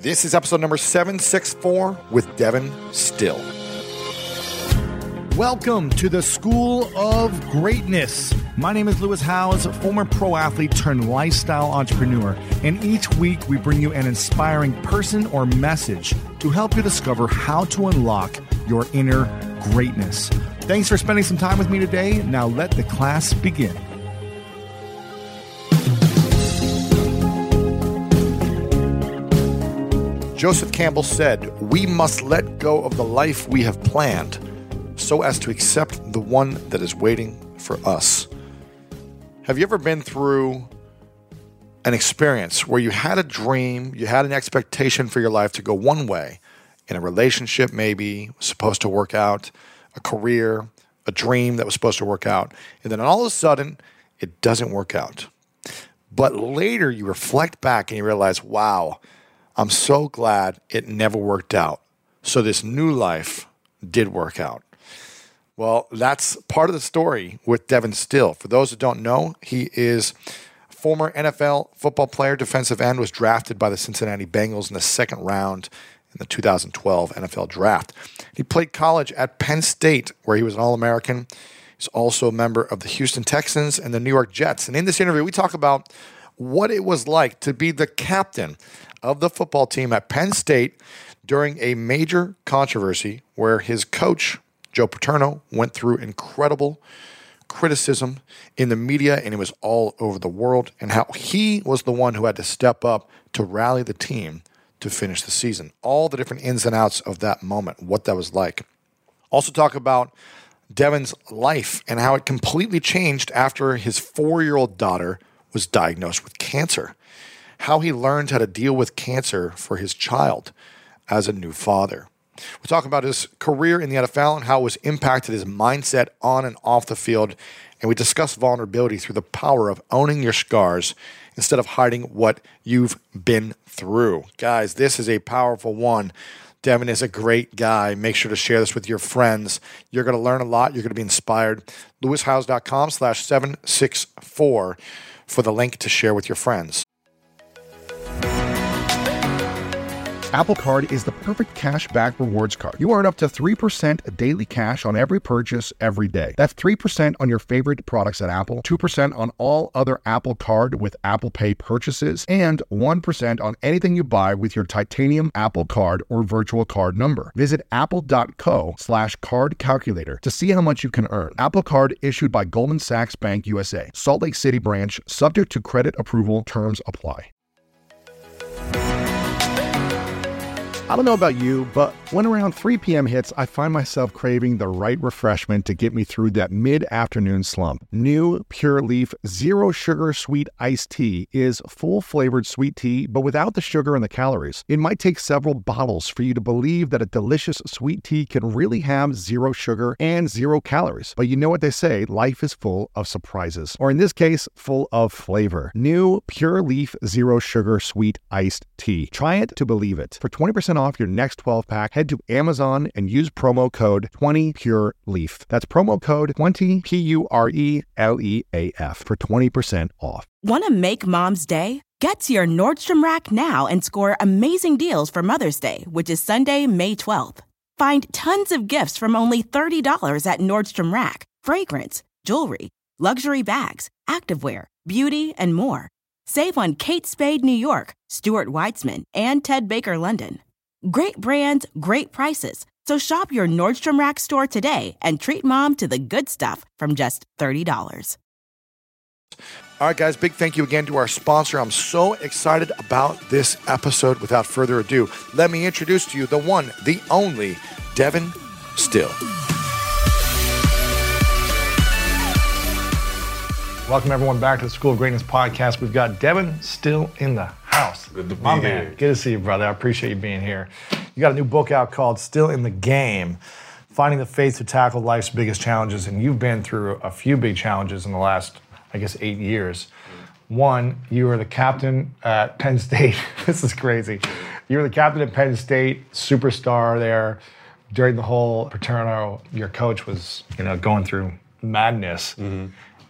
This is episode number 764 with Devin Still. Welcome to the School of Greatness. My name is Lewis Howes, former pro athlete turned lifestyle entrepreneur. And each week we bring you an inspiring person or message to help you discover how to unlock your inner greatness. Thanks for spending some time with me today. Now let the class begin. Joseph Campbell said, "We must let go of the life we have planned so as to accept the one that is waiting for us." Have you ever been through an experience where you had a dream, you had an expectation for your life to go one way, in a relationship maybe was supposed to work out, a career, a dream that was supposed to work out, and then all of a sudden it doesn't work out. But later you reflect back and you realize, wow, I'm so glad it never worked out. So this new life did work out. Well, that's part of the story with Devin Still. For those that don't know, he is a former NFL football player, defensive end, was drafted by the Cincinnati Bengals in the second round in the 2012 NFL Draft. He played college at Penn State, where he was an All-American. He's also a member of the Houston Texans and the New York Jets. And in this interview, we talk about what it was like to be the captain of the football team at Penn State during a major controversy where his coach, Joe Paterno, went through incredible criticism in the media, and it was all over the world, and how he was the one who had to step up to rally the team to finish the season. All the different ins and outs of that moment, what that was like. Also talk about Devin's life and how it completely changed after his 4-year-old daughter was diagnosed with cancer. How he learned how to deal with cancer for his child as a new father. We talk about his career in the NFL and how it was impacted his mindset on and off the field. And we discuss vulnerability through the power of owning your scars instead of hiding what you've been through. Guys, this is a powerful one. Devin is a great guy. Make sure to share this with your friends. You're going to learn a lot. You're going to be inspired. LewisHowes.com/764 for the link to share with your friends. Apple Card is the perfect cash back rewards card. You earn up to 3% daily cash on every purchase every day. That's 3% on your favorite products at Apple, 2% on all other Apple Card with Apple Pay purchases, and 1% on anything you buy with your titanium Apple Card or virtual card number. Visit apple.co/card calculator to see how much you can earn. Apple Card issued by Goldman Sachs Bank USA, Salt Lake City branch, subject to credit approval, terms apply. I don't know about you, but when around 3 p.m. hits, I find myself craving the right refreshment to get me through that mid-afternoon slump. New Pure Leaf Zero Sugar Sweet Iced Tea is full-flavored sweet tea, but without the sugar and the calories. It might take several bottles for you to believe that a delicious sweet tea can really have zero sugar and 0 calories. But you know what they say, life is full of surprises. Or in this case, full of flavor. New Pure Leaf Zero Sugar Sweet Iced Tea. Try it to believe it. For 20% off your next 12-pack, head to Amazon and use promo code 20PureLeaf. That's promo code 20PURELEAF for 20% off. Want to make Mom's Day? Get to your Nordstrom Rack now and score amazing deals for Mother's Day, which is Sunday, May 12th. Find tons of gifts from only $30 at Nordstrom Rack. Fragrance, jewelry, luxury bags, activewear, beauty, and more. Save on Kate Spade New York, Stuart Weitzman, and Ted Baker London. Great brands, great prices. So shop your Nordstrom Rack store today and treat Mom to the good stuff from just $30. All right, guys, big thank you again to our sponsor. I'm so excited about this episode. Without further ado, let me introduce to you the one, the only, Devin Still. Welcome, everyone, back to the School of Greatness podcast. We've got Devin Still in the house. Good to be My here. man, good to see you, brother. I appreciate you being here. You got a new book out called Still in the Game, Finding the Faith to Tackle Life's Biggest Challenges. And you've been through a few big challenges in the last, 8 years. One, you were the captain at Penn State. This is crazy. You were the captain at Penn State, superstar there. During the whole Paterno, your coach was, going through madness. Mm-hmm.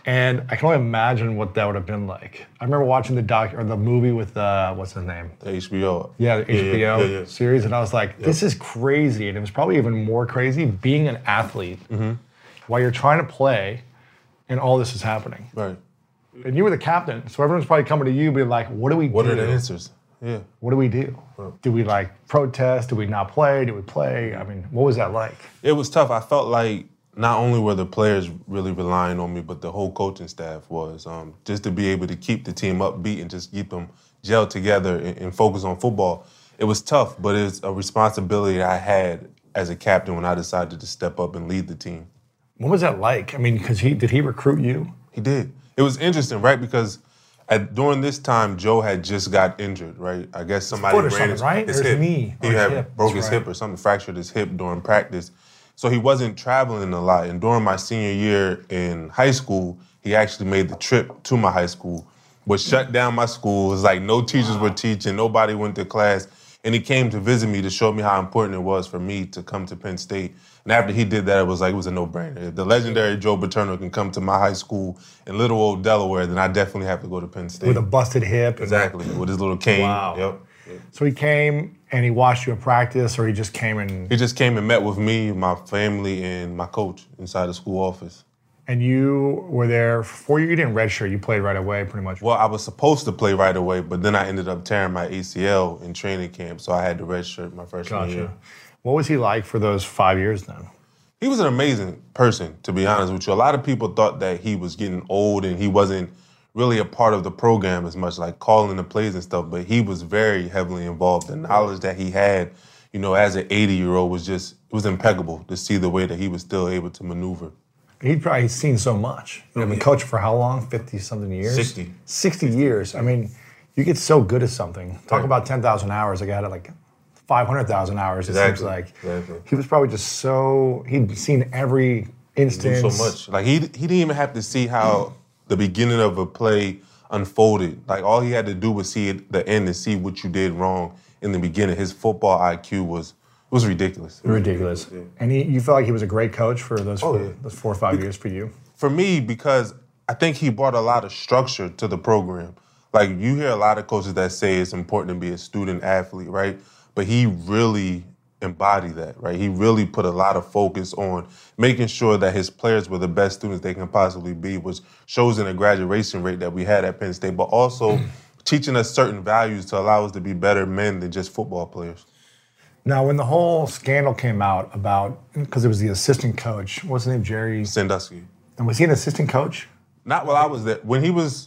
And I can only imagine what that would have been like. I remember watching the movie with what's his name? The HBO. Yeah, the HBO series, and I was like, this is crazy. And it was probably even more crazy being an athlete while you're trying to play, and all this is happening. Right. And you were the captain, so everyone's probably coming to you, being like, "What do we do? What are the answers? Yeah. What do we do? Do we protest? Do we not play? Do we play? I mean, what was that like?" It was tough. I felt like not only were the players really relying on me, but the whole coaching staff was. Just to be able to keep the team upbeat and just keep them gelled together and focus on football. It was tough, but it's a responsibility I had as a captain when I decided to step up and lead the team. What was that like? I mean, because did he recruit you? He did. It was interesting, right? Because during this time, Joe had just got injured, right? I guess somebody ran his hip. Knee. He had broke his hip or something, fractured his hip during practice. So he wasn't traveling a lot. And during my senior year in high school, he actually made the trip to my high school, which shut down my school. It was like no teachers were teaching, nobody went to class. And he came to visit me to show me how important it was for me to come to Penn State. And after he did that, it was a no-brainer. If the legendary Joe Paterno can come to my high school in Little Old Delaware, then I definitely have to go to Penn State. With a busted hip. Exactly, with his little cane. Wow. Yep. So he came and he watched you in practice, or he just came and... He just came and met with me, my family, and my coach inside the school office. And you were there for 4 years. You didn't redshirt. You played right away, pretty much. Well, I was supposed to play right away, but then I ended up tearing my ACL in training camp, so I had to redshirt my freshman year. What was he like for those 5 years then? He was an amazing person, to be honest with you. A lot of people thought that he was getting old and he wasn't really a part of the program as much, like calling the plays and stuff, but he was very heavily involved. The knowledge that he had, as an 80-year-old was impeccable to see the way that he was still able to maneuver. He'd probably seen so much. I've been coaching for how long? 50-something years? 60. 60 years. I mean, you get so good at something. Talk about 10,000 hours. Like I had 500,000 hours, it seems like. Exactly. He was probably just he'd seen every instance. Do so much. Like he didn't even have to see how the beginning of a play unfolded. Like all he had to do was see the end and see what you did wrong in the beginning. His football IQ was ridiculous. Ridiculous. Yeah. And you felt like he was a great coach for those 4 or 5 years for you? For me, because I think he brought a lot of structure to the program. Like you hear a lot of coaches that say it's important to be a student athlete, right? But he really embodied that, right? He really put a lot of focus on making sure that his players were the best students they can possibly be, which shows in the graduation rate that we had at Penn State, but also teaching us certain values to allow us to be better men than just football players. Now, when the whole scandal came out because it was the assistant coach, what's his name, Jerry? Sandusky. And was he an assistant coach? Not while I was there. When he was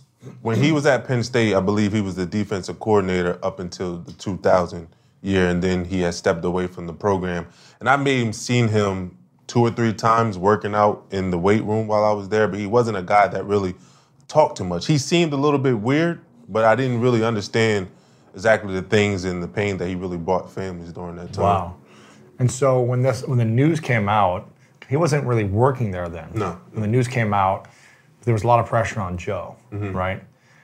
at Penn State, I believe he was the defensive coordinator up until the 2000 year, and then he had stepped away from the program. And I may have seen him 2 or 3 times working out in the weight room while I was there, but he wasn't a guy that really talked too much. He seemed a little bit weird, but I didn't really understand exactly the things and the pain that he really brought families during that time. Wow. And so when the news came out, he wasn't really working there then. No. When the news came out, there was a lot of pressure on Joe, right?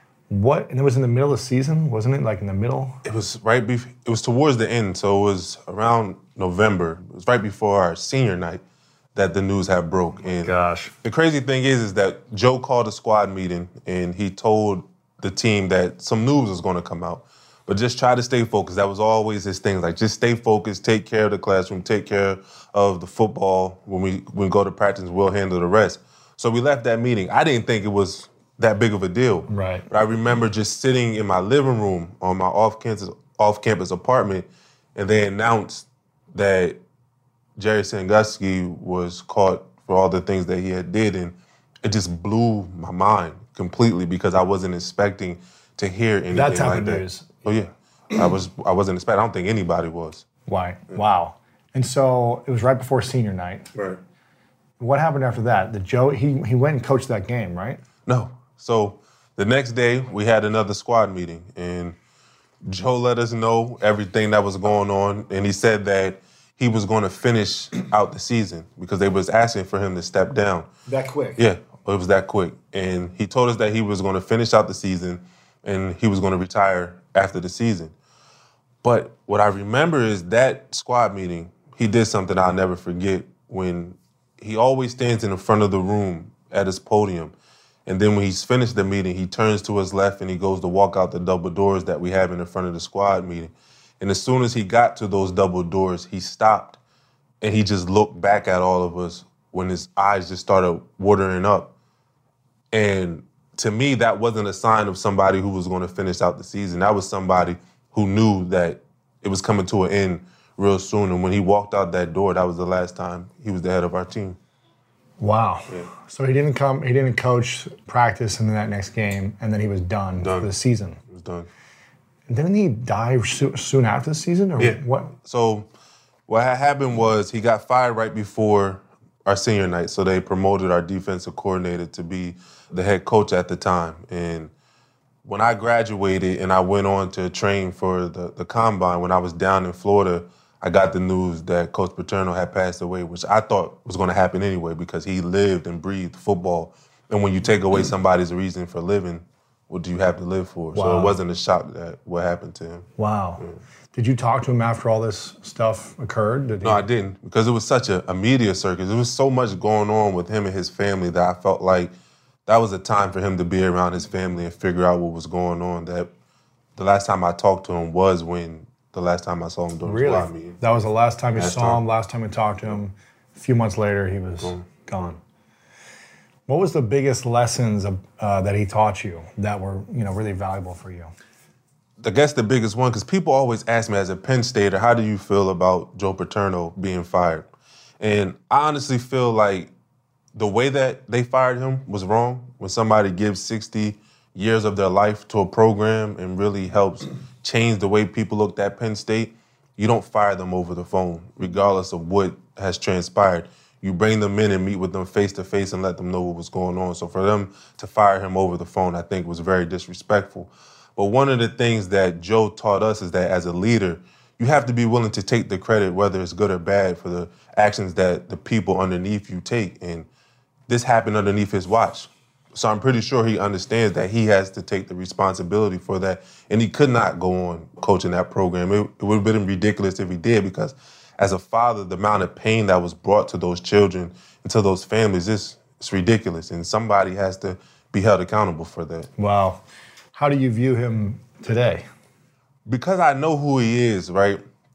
And it was in the middle of the season, wasn't it? Like in the middle? It was it was towards the end, so it was around November. It was right before our senior night that the news had broke. And gosh. The crazy thing is that Joe called a squad meeting and he told the team that some news was going to come out. But just try to stay focused. That was always his thing. Like, just stay focused, take care of the classroom, take care of the football. When we go to practice, we'll handle the rest. So we left that meeting. I didn't think it was that big of a deal. Right. But I remember just sitting in my living room on my off-campus apartment, and they announced that Jerry Sandusky was caught for all the things that he had did, and it just blew my mind completely because I wasn't expecting to hear anything that type like of that. News. Oh yeah, I wasn't expecting. I don't think anybody was. Why? Yeah. Wow. And so it was right before senior night. Right. What happened after that? He went and coached that game, right? No. So the next day we had another squad meeting, and Joe let us know everything that was going on, and he said that he was going to finish out the season because they was asking for him to step down. That quick? Yeah, it was that quick. And he told us that he was going to finish out the season and he was going to retire after the season. But what I remember is that squad meeting, he did something I'll never forget when he always stands in the front of the room at his podium And then when he's finished the meeting, he turns to his left and he goes to walk out the double doors that we have in the front of the squad meeting. And as soon as he got to those double doors, he stopped and he just looked back at all of us when his eyes just started watering up. And to me, that wasn't a sign of somebody who was going to finish out the season. That was somebody who knew that it was coming to an end real soon. And when he walked out that door, that was the last time he was the head of our team. Wow. Yeah. So he didn't coach, practice in that next game, and then he was done. For the season. He was done. Didn't he die soon after the season? Or Yeah. what? So what had happened was he got fired right before our senior night. So they promoted our defensive coordinator to be the head coach at the time. And when I graduated and I went on to train for the combine, when I was down in Florida, I got the news that Coach Paterno had passed away, which I thought was going to happen anyway because he lived and breathed football. And when you take away somebody's reason for living, what do you have to live for? Wow. So it wasn't a shock that what happened to him. Wow. Yeah. Did you talk to him after all this stuff occurred? No, I didn't, because it was such a media circus. There was so much going on with him and his family that I felt like that was a time for him to be around his family and figure out what was going on. That the last time I talked to him was when the last time I saw him during the squad meeting. That was the last time you saw him, last time you talked to him. A few months later, he was gone. What was the biggest lessons that he taught you that were, really valuable for you? I guess the biggest one, because people always ask me as a Penn Stater, how do you feel about Joe Paterno being fired? And I honestly feel like the way that they fired him was wrong. When somebody gives 60 years of their life to a program and really helps change the way people looked at Penn State, you don't fire them over the phone, regardless of what has transpired. You bring them in and meet with them face to face and let them know what was going on. So for them to fire him over the phone, I think was very disrespectful. But one of the things that Joe taught us is that as a leader, you have to be willing to take the credit, whether it's good or bad, for the actions that the people underneath you take. And this happened underneath his watch. So I'm pretty sure he understands that he has to take the responsibility for that. And he could not go on coaching that program. It would have been ridiculous if he did, because as a father, the amount of pain that was brought to those children and to those families, it's ridiculous. And somebody has to be held accountable for that. Wow. How do you view him today? Because I know who he is, right?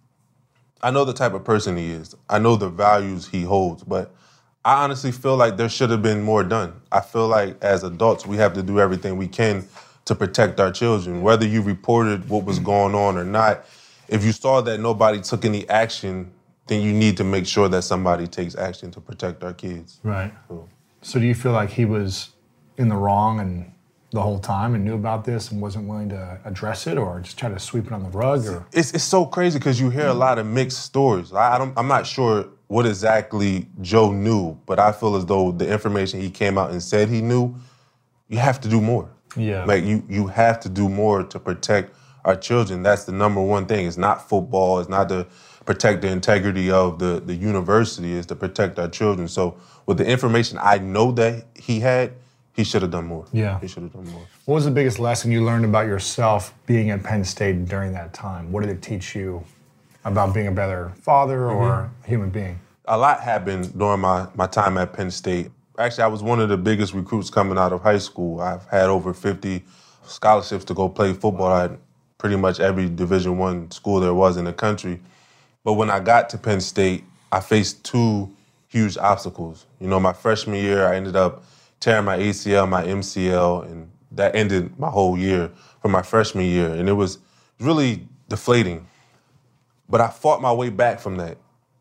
I know the type of person he is. I know the values he holds, but I honestly feel like there should have been more done. I feel like as adults, we have to do everything we can to protect our children. Whether you reported what was going on or not, if you saw that nobody took any action, then you need to make sure that somebody takes action to protect our kids. Right. So do you feel like he was in the wrong and the whole time and knew about this and wasn't willing to address it, or just try to sweep it on the rug? Or It's so crazy because you hear a lot of mixed stories. I'm not sure what exactly Joe knew, but I feel as though the information he came out and said he knew, you have to do more. Yeah. Like you have to do more to protect our children. That's the number one thing. It's not football. It's not to protect the integrity of the university. It's to protect our children. So with the information I know that he had, he should have done more. Yeah. He should have done more. What was the biggest lesson you learned about yourself being at Penn State during that time? What did it teach you about being a better father or human being? A lot happened during my time at Penn State. Actually, I was one of the biggest recruits coming out of high school. I've had over 50 scholarships to go play football at pretty much every Division I school there was in the country. But when I got to Penn State, I faced two huge obstacles. My freshman year, I ended up tearing my ACL, my MCL, and that ended my whole year from my freshman year. And it was really deflating. But I fought my way back from that.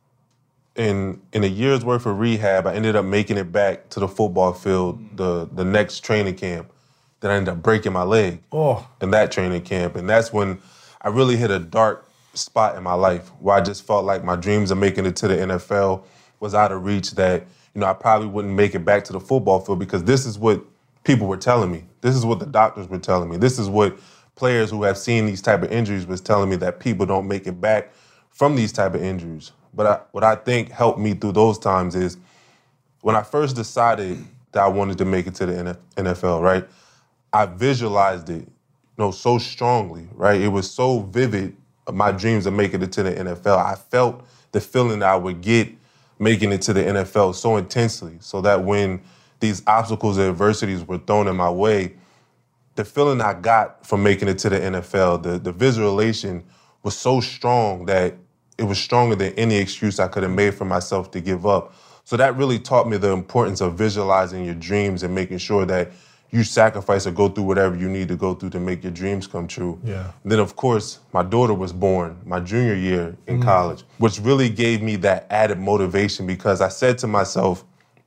In a year's worth of rehab, I ended up making it back to the football field the next training camp. Then I ended up breaking my leg in that training camp. And that's when I really hit a dark spot in my life where I just felt like my dreams of making it to the NFL was out of reach, that I probably wouldn't make it back to the football field, because this is what people were telling me. This is what the doctors were telling me. This is what players who have seen these type of injuries was telling me, that people don't make it back from these type of injuries. But what I think helped me through those times is when I first decided that I wanted to make it to the NFL, right? I visualized it, so strongly, right? It was so vivid, my dreams of making it to the NFL. I felt the feeling that I would get making it to the NFL so intensely, so that when these obstacles and adversities were thrown in my way, the feeling I got from making it to the NFL, the visualization was so strong that it was stronger than any excuse I could have made for myself to give up. So that really taught me the importance of visualizing your dreams and making sure that you sacrifice or go through whatever you need to go through to make your dreams come true. Yeah. Then, of course, my daughter was born my junior year in college, which really gave me that added motivation because I said to myself,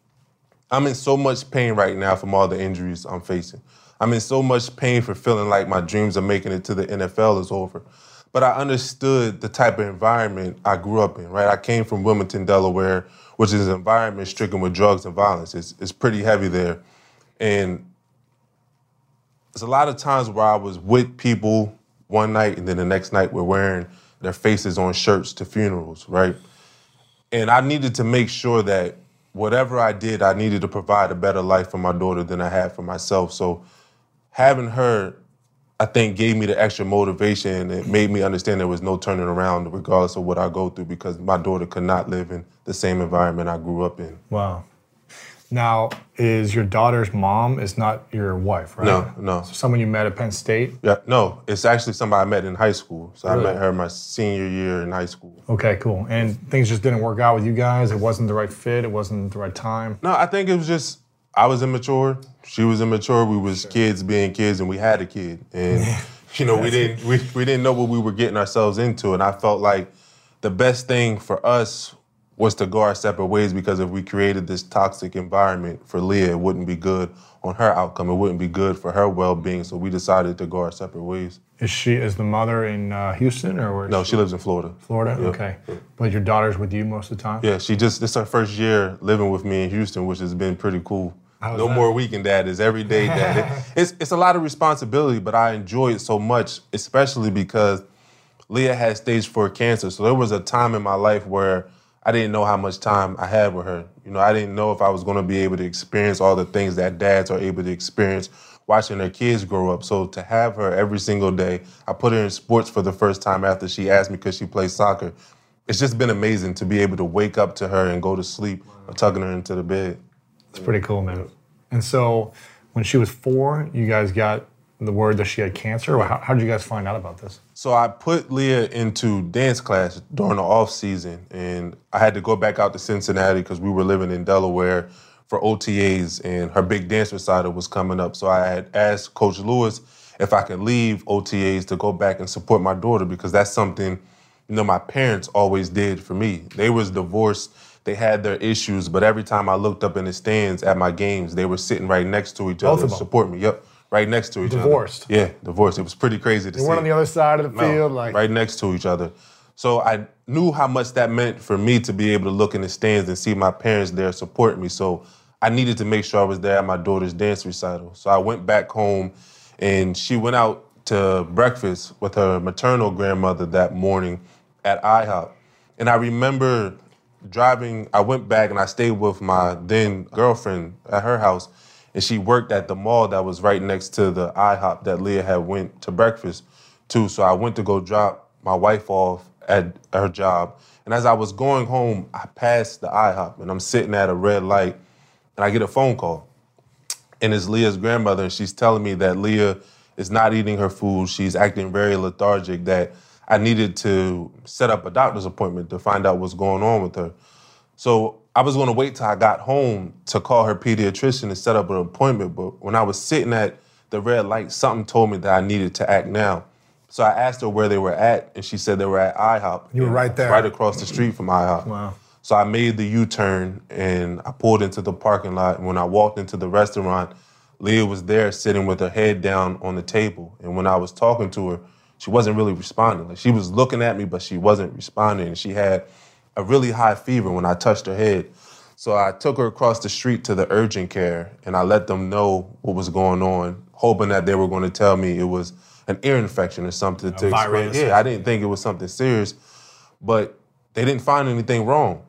I'm in so much pain right now from all the injuries I'm facing. I'm in so much pain for feeling like my dreams of making it to the NFL is over. But I understood the type of environment I grew up in, right? I came from Wilmington, Delaware, which is an environment stricken with drugs and violence. It's pretty heavy there. And there's a lot of times where I was with people one night and then the next night we're wearing their faces on shirts to funerals, right? And I needed to make sure that whatever I did, I needed to provide a better life for my daughter than I had for myself. So having her, I think, gave me the extra motivation and it made me understand there was no turning around regardless of what I go through because my daughter could not live in the same environment I grew up in. Wow. Now, is your daughter's mom is not your wife, right? No. So someone you met at Penn State? Yeah, no, it's actually somebody I met in high school. So Really? I met her my senior year in high school. Okay, cool. And things just didn't work out with you guys? It wasn't the right fit? It wasn't the right time? No, I think it was just, I was immature. She was immature. We was kids being kids and we had a kid. And, you know, we didn't know what we were getting ourselves into. And I felt like the best thing for us was to go our separate ways because if we created this toxic environment for Leah, it wouldn't be good on her outcome. It wouldn't be good for her well-being. So we decided to go our separate ways. Is the mother in Houston or where? No, she lives in Florida. Florida? Yeah. Okay. But your daughter's with you most of the time? Yeah, this is her first year living with me in Houston, which has been pretty cool. How's No that? more weekend dad, it's everyday dad. It's a lot of responsibility, but I enjoy it so much, especially because Leah had stage 4 cancer. So there was a time in my life where I didn't know how much time I had with her. You know, I didn't know if I was going to be able to experience all the things that dads are able to experience watching their kids grow up. So to have her every single day, I put her in sports for the first time after she asked me because she plays soccer. It's just been amazing to be able to wake up to her and go to sleep or tucking her into the bed. It's pretty cool, man. And so when she was 4, you guys got the word that she had cancer? Or how did you guys find out about this? So I put Leah into dance class during the off season, and I had to go back out to Cincinnati because we were living in Delaware for OTAs, and her big dance recital was coming up. So I had asked Coach Lewis if I could leave OTAs to go back and support my daughter because that's something, you know, my parents always did for me. They was divorced. They had their issues, but every time I looked up in the stands at my games, they were sitting right next to each Both other of to them? support me. Yep, right next to each other. Divorced? Yeah, divorced. It was pretty crazy to They see. weren't on the other side of the field? Right next to each other. So I knew how much that meant for me to be able to look in the stands and see my parents there supporting me. So I needed to make sure I was there at my daughter's dance recital. So I went back home, and she went out to breakfast with her maternal grandmother that morning at IHOP. And I remember driving, I went back and I stayed with my then girlfriend at her house, and she worked at the mall that was right next to the IHOP that Leah had went to breakfast to. So I went to go drop my wife off at her job. And as I was going home, I passed the IHOP, and I'm sitting at a red light, and I get a phone call. And it's Leah's grandmother, and she's telling me that Leah is not eating her food. She's acting very lethargic, that I needed to set up a doctor's appointment to find out what's going on with her. So I was going to wait till I got home to call her pediatrician and set up an appointment. But when I was sitting at the red light, something told me that I needed to act now. So I asked her where they were at, and she said they were at IHOP. You were right there. Right across the street from IHOP. Wow. So I made the U-turn, and I pulled into the parking lot. And when I walked into the restaurant, Leah was there sitting with her head down on the table. And when I was talking to her, she wasn't really responding. Like, she was looking at me, but she wasn't responding. And she had a really high fever when I touched her head. So I took her across the street to the urgent care, and I let them know what was going on, hoping that they were going to tell me it was an ear infection or something to explain. Yeah, I didn't think it was something serious, but they didn't find anything wrong.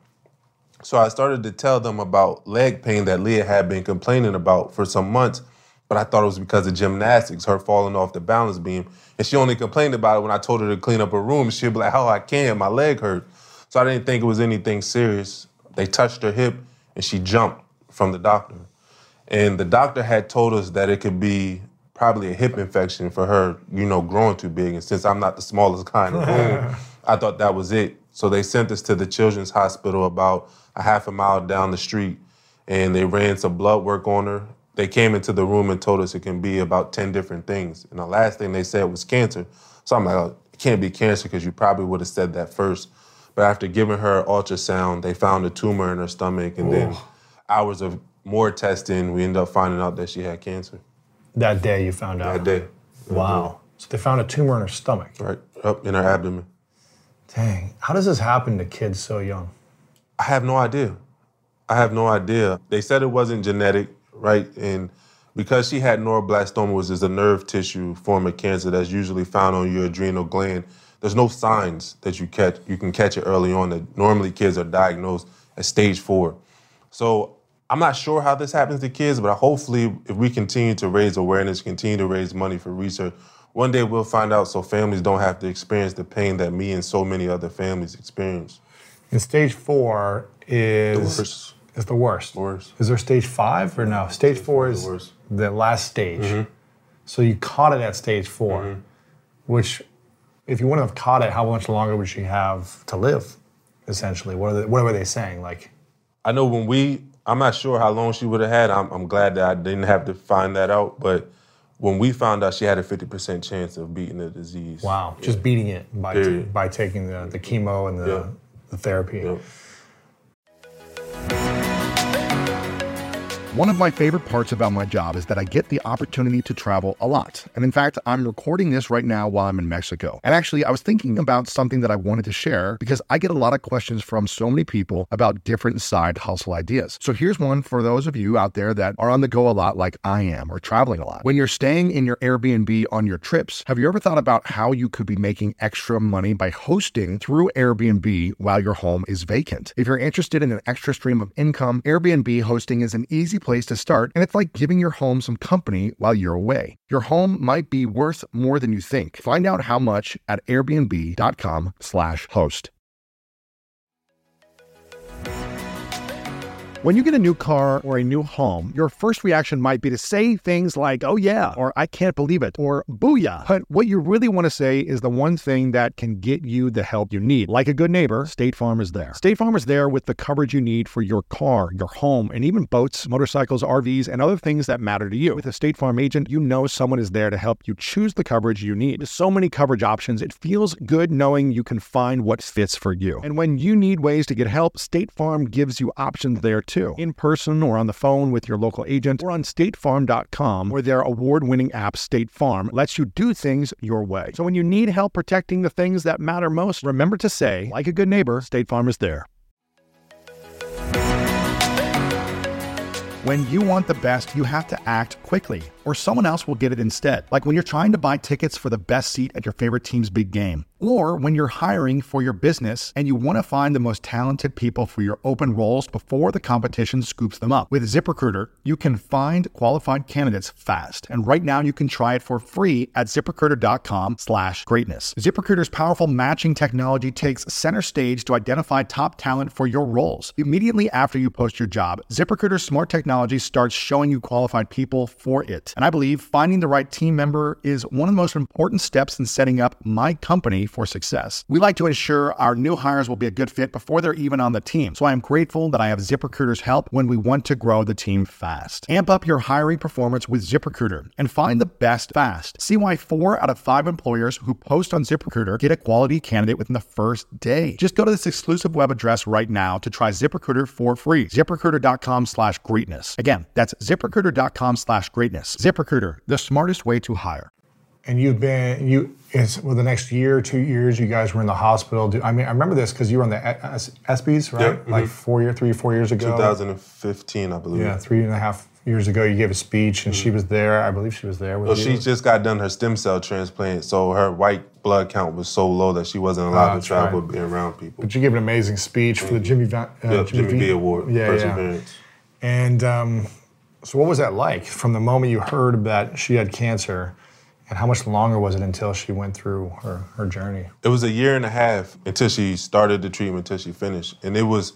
So I started to tell them about leg pain that Leah had been complaining about for some months, but I thought it was because of gymnastics, her falling off the balance beam. And she only complained about it when I told her to clean up her room. She'd be like, oh, I can't, my leg hurt. So I didn't think it was anything serious. They touched her hip, and she jumped from the doctor. And the doctor had told us that it could be probably a hip infection for her, growing too big. And since I'm not the smallest guy in the room, I thought that was it. So they sent us to the Children's Hospital about a half a mile down the street, and they ran some blood work on her. They came into the room and told us it can be about 10 different things. And the last thing they said was cancer. So I'm like, oh, it can't be cancer because you probably would have said that first. But after giving her ultrasound, they found a tumor in her stomach, and then hours of more testing, we ended up finding out that she had cancer. That day you found out? That day. Wow. So they found a tumor in her stomach? Right, up in her abdomen. Dang. How does this happen to kids so young? I have no idea. They said it wasn't genetic, right? And because she had neuroblastoma, which is a nerve tissue form of cancer that's usually found on your adrenal gland, there's no signs that you can catch it early on that normally kids are diagnosed at stage 4. So I'm not sure how this happens to kids, but hopefully if we continue to raise awareness, continue to raise money for research, one day we'll find out so families don't have to experience the pain that me and so many other families experience. And stage 4 is the worst. Is there stage 5 or no? Stage 4 is the last stage. Mm-hmm. So you caught it at stage 4, which if you wouldn't have caught it, how much longer would she have to live, essentially? What were they saying? Like, I know I'm not sure how long she would have had. I'm glad that I didn't have to find that out, but when we found out, she had a 50% chance of beating the disease. Wow, just beating it by taking the chemo and the therapy. Yeah. One of my favorite parts about my job is that I get the opportunity to travel a lot. And in fact, I'm recording this right now while I'm in Mexico. And actually, I was thinking about something that I wanted to share because I get a lot of questions from so many people about different side hustle ideas. So here's one for those of you out there that are on the go a lot like I am, or traveling a lot. When you're staying in your Airbnb on your trips, have you ever thought about how you could be making extra money by hosting through Airbnb while your home is vacant? If you're interested in an extra stream of income, Airbnb hosting is an easy place to start, and it's like giving your home some company while you're away. Your home might be worth more than you think. Find out how much at airbnb.com/host. When you get a new car or a new home, your first reaction might be to say things like, oh yeah, or I can't believe it, or booyah. But what you really want to say is the one thing that can get you the help you need. Like a good neighbor, State Farm is there. State Farm is there with the coverage you need for your car, your home, and even boats, motorcycles, RVs, and other things that matter to you. With a State Farm agent, you know someone is there to help you choose the coverage you need. With so many coverage options, it feels good knowing you can find what fits for you. And when you need ways to get help, State Farm gives you options there too. In person or on the phone with your local agent or on statefarm.com, where their award-winning app State Farm lets you do things your way. So when you need help protecting the things that matter most, remember to say, like a good neighbor, State Farm is there. When you want the best, you have to act quickly, or someone else will get it instead. Like when you're trying to buy tickets for the best seat at your favorite team's big game, or when you're hiring for your business and you want to find the most talented people for your open roles before the competition scoops them up. With ZipRecruiter, you can find qualified candidates fast. And right now you can try it for free at ZipRecruiter.com/greatness. ZipRecruiter's powerful matching technology takes center stage to identify top talent for your roles. Immediately after you post your job, ZipRecruiter's smart technology starts showing you qualified people for it. And I believe finding the right team member is one of the most important steps in setting up my company for success. We like to ensure our new hires will be a good fit before they're even on the team. So I am grateful that I have ZipRecruiter's help when we want to grow the team fast. Amp up your hiring performance with ZipRecruiter and find the best fast. See why 4 out of 5 employers who post on ZipRecruiter get a quality candidate within the first day. Just go to this exclusive web address right now to try ZipRecruiter for free. ZipRecruiter.com/greatness. Again, that's ZipRecruiter.com/greatness. ZipRecruiter, the smartest way to hire. And the next year, 2 years, you guys were in the hospital. I remember this because you were on the ESPYs, right? Yep. Like 4 years ago. 2015, I believe. Yeah, 3.5 years ago, you gave a speech, and she was there. I believe she was there with you. She just got done her stem cell transplant, so her white blood count was so low that she wasn't allowed to travel or be around people. But you gave an amazing speech for the Jimmy V Award, Perseverance. And so what was that like from the moment you heard that she had cancer? And how much longer was it until she went through her journey? It was 1.5 years until she started the treatment, until she finished. And it was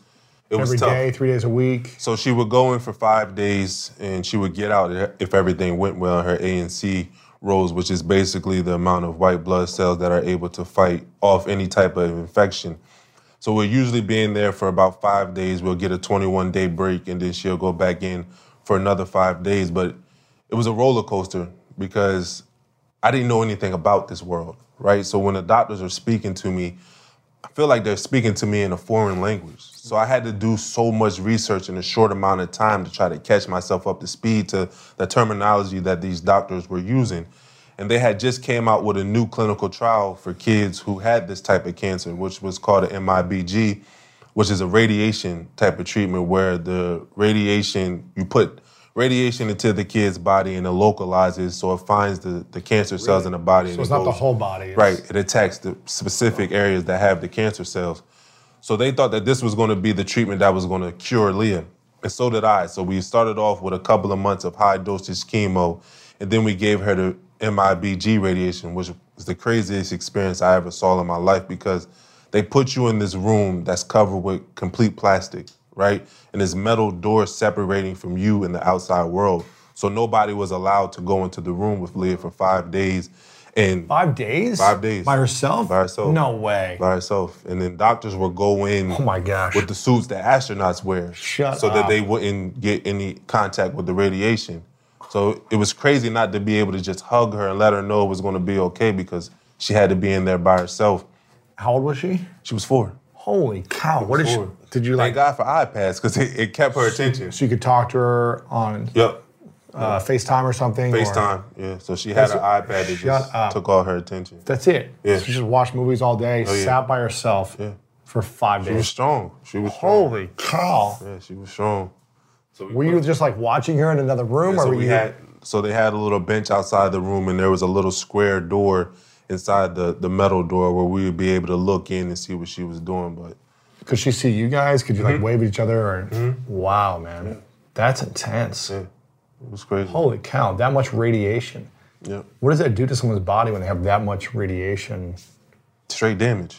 It was Every tough. day, 3 days a week. So she would go in for 5 days, and she would get out if everything went well. Her ANC rose, which is basically the amount of white blood cells that are able to fight off any type of infection. So we'll usually be in there for about 5 days. We'll get a 21-day break, and then she'll go back in for another 5 days. But it was a roller coaster because I didn't know anything about this world, right? So when the doctors are speaking to me, I feel like they're speaking to me in a foreign language. So I had to do so much research in a short amount of time to try to catch myself up to speed to the terminology that these doctors were using. And they had just came out with a new clinical trial for kids who had this type of cancer, which was called an MIBG, which is a radiation type of treatment where the radiation, you put radiation into the kid's body and it localizes so it finds the cancer cells in the body. So and it's it not the goes- whole body. It's- Right, it attacks the specific areas that have the cancer cells. So they thought that this was going to be the treatment that was going to cure Leah. And so did I. So we started off with a couple of months of high dosage chemo, and then we gave her the MIBG radiation, which was the craziest experience I ever saw in my life because they put you in this room that's covered with complete plastic, right? And there's metal doors separating from you and the outside world. So nobody was allowed to go into the room with Leah for 5 days. And 5 days? 5 days. By herself? By herself. No way. By herself. And then doctors would go in Oh my gosh. with the suits that astronauts wear Shut so that up. they wouldn't get any contact with the radiation. So it was crazy not to be able to just hug her and let her know it was going to be okay because she had to be in there by herself. How old was she? She was 4. Holy cow. What did she, 4. did you like, Thank God for iPads because it kept her attention. so you could talk to her on Yep. FaceTime or something? or- FaceTime, yeah. So she had an iPad that Shut just up. took all her attention. That's it? Yeah. So she just watched movies all day, yeah. sat by herself for 5 She was days. strong. She was strong. Holy cow. Yeah, she was strong. So we Were you just like watching her in another room, Yeah, or so were we you? had so they had a little bench outside the room, and there was a little square door inside the metal door where we would be able to look in and see what she was doing. But Could she see you guys? Could you Mm-hmm. like wave at each other? Or wow, man, that's intense. yeah, it was crazy. Holy cow, that much radiation. Yeah, What does that do to someone's body when they have that much radiation? straight damage.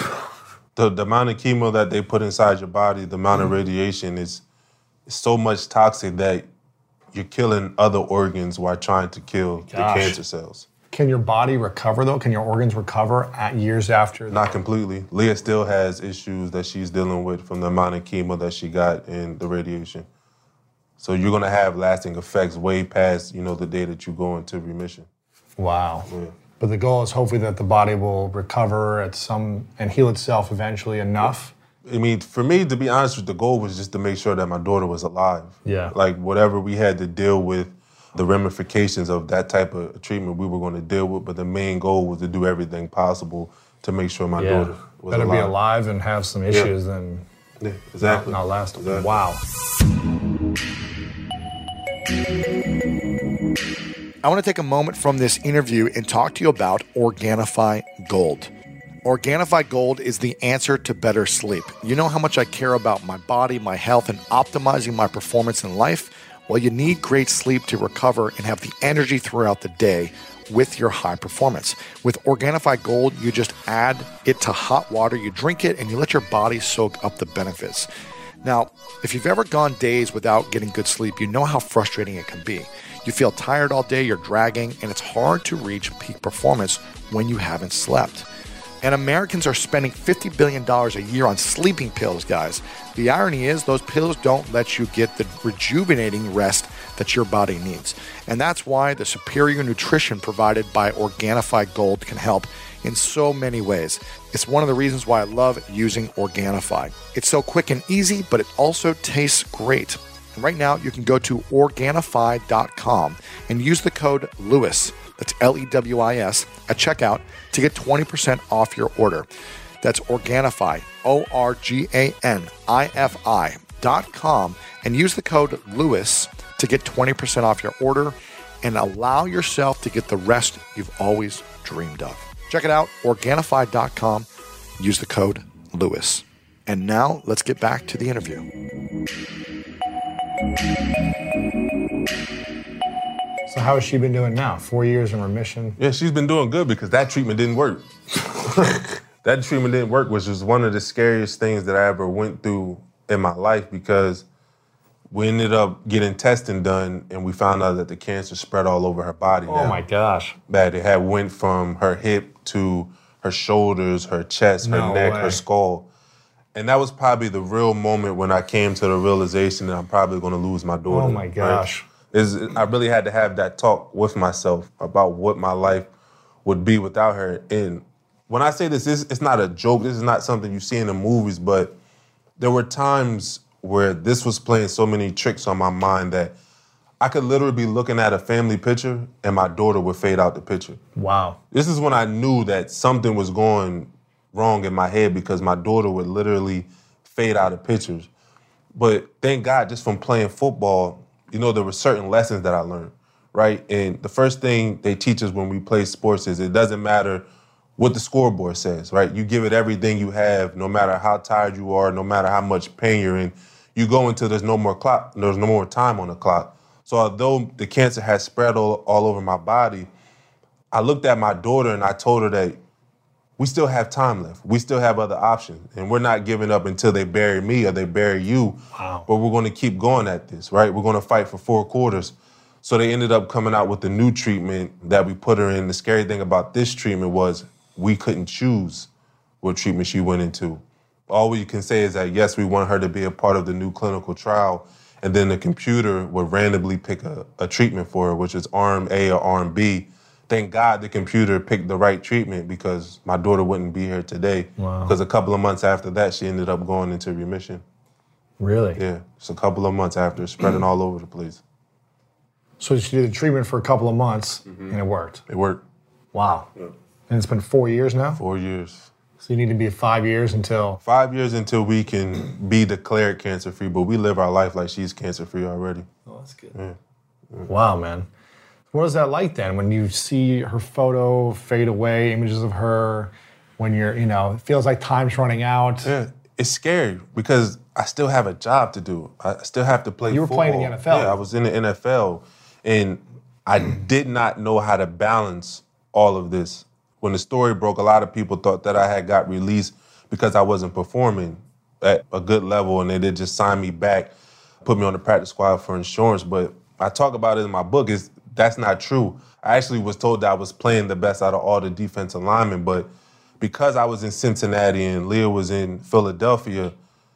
the amount of chemo that they put inside your body, the amount of radiation is so much toxic that you're killing other organs while trying to kill the Gosh. cancer cells. Can your body recover though? Can your organs recover at years after? Not completely. Leah still has issues that she's dealing with from the amount of chemo that she got and the radiation. So you're gonna have lasting effects way past, the day that you go into remission. Wow. Yeah. But the goal is hopefully that the body will recover and heal itself eventually enough. I mean, for me, to be honest with you, the goal was just to make sure that my daughter was alive. Yeah. Like whatever we had to deal with, the ramifications of that type of treatment we were going to deal with, but the main goal was to do everything possible to make sure my daughter was Better alive. be alive and have some issues than Yeah, exactly. not last. Exactly. Wow. I want to take a moment from this interview and talk to you about Organifi Gold. Organifi Gold is the answer to better sleep. You know how much I care about my body, my health, and optimizing my performance in life? Well, you need great sleep to recover and have the energy throughout the day with your high performance. With Organifi Gold, you just add it to hot water, you drink it, and you let your body soak up the benefits. Now, if you've ever gone days without getting good sleep, you know how frustrating it can be. You feel tired all day, you're dragging, and it's hard to reach peak performance when you haven't slept. And Americans are spending $50 billion a year on sleeping pills, guys. The irony is those pills don't let you get the rejuvenating rest that your body needs. And that's why the superior nutrition provided by Organifi Gold can help in so many ways. It's one of the reasons why I love using Organifi. It's so quick and easy, but it also tastes great. And right now, you can go to Organifi.com and use the code LEWIS, that's LEWIS, at checkout to get 20% off your order. That's Organifi, ORGANIFI.com, and use the code LEWIS to get 20% off your order and allow yourself to get the rest you've always dreamed of. Check it out, Organifi.com, use the code LEWIS. And now, let's get back to the interview. So how has she been doing now? 4 years in remission? Yeah, she's been doing good because that treatment didn't work. That treatment didn't work, which was one of the scariest things that I ever went through in my life because we ended up getting testing done and we found out that the cancer spread all over her body. Oh my gosh. That it had went from her hip to her shoulders, her chest, her neck, her skull. And that was probably the real moment when I came to the realization that I'm probably going to lose my daughter. Oh my gosh. I really had to have that talk with myself about what my life would be without her. And when I say this, it's not a joke. This is not something you see in the movies, but there were times where this was playing so many tricks on my mind that I could literally be looking at a family picture and my daughter would fade out the picture. Wow. This is when I knew that something was going wrong in my head because my daughter would literally fade out of pictures. But thank God, just from playing football, there were certain lessons that I learned, right? And the first thing they teach us when we play sports is it doesn't matter what the scoreboard says, right? You give it everything you have, no matter how tired you are, no matter how much pain you're in. You go until there's no more clock, there's no more time on the clock. So although the cancer had spread all over my body, I looked at my daughter and I told her that we still have time left. We still have other options. And we're not giving up until they bury me or they bury you. Wow. But we're going to keep going at this, right? We're going to fight for 4 quarters. So they ended up coming out with the new treatment that we put her in. The scary thing about this treatment was we couldn't choose what treatment she went into. All we can say is that, yes, we want her to be a part of the new clinical trial, and then the computer would randomly pick a treatment for her, which is arm A or arm B. Thank God the computer picked the right treatment because my daughter wouldn't be here today. Wow. Because a couple of months after that, she ended up going into remission. Really? Yeah, just a couple of months after, spreading all over the place. So she did the treatment for a couple of months, and it worked? It worked. Wow. Yeah. And it's been 4 years now? 4 years. So you need to be 5 years until... 5 years until we can be declared cancer-free, but we live our life like she's cancer-free already. Oh, that's good. Yeah. Wow, man. What is that like then when you see her photo fade away, images of her, when you're, it feels like time's running out? Yeah, it's scary because I still have a job to do. I still have to play football. You were playing in the NFL. Yeah, I was in the NFL, and I did not know how to balance all of this. When the story broke, a lot of people thought that I had got released because I wasn't performing at a good level, and they did just sign me back, put me on the practice squad for insurance. But I talk about it in my book, that's not true. I actually was told that I was playing the best out of all the defensive linemen, but because I was in Cincinnati and Leah was in Philadelphia,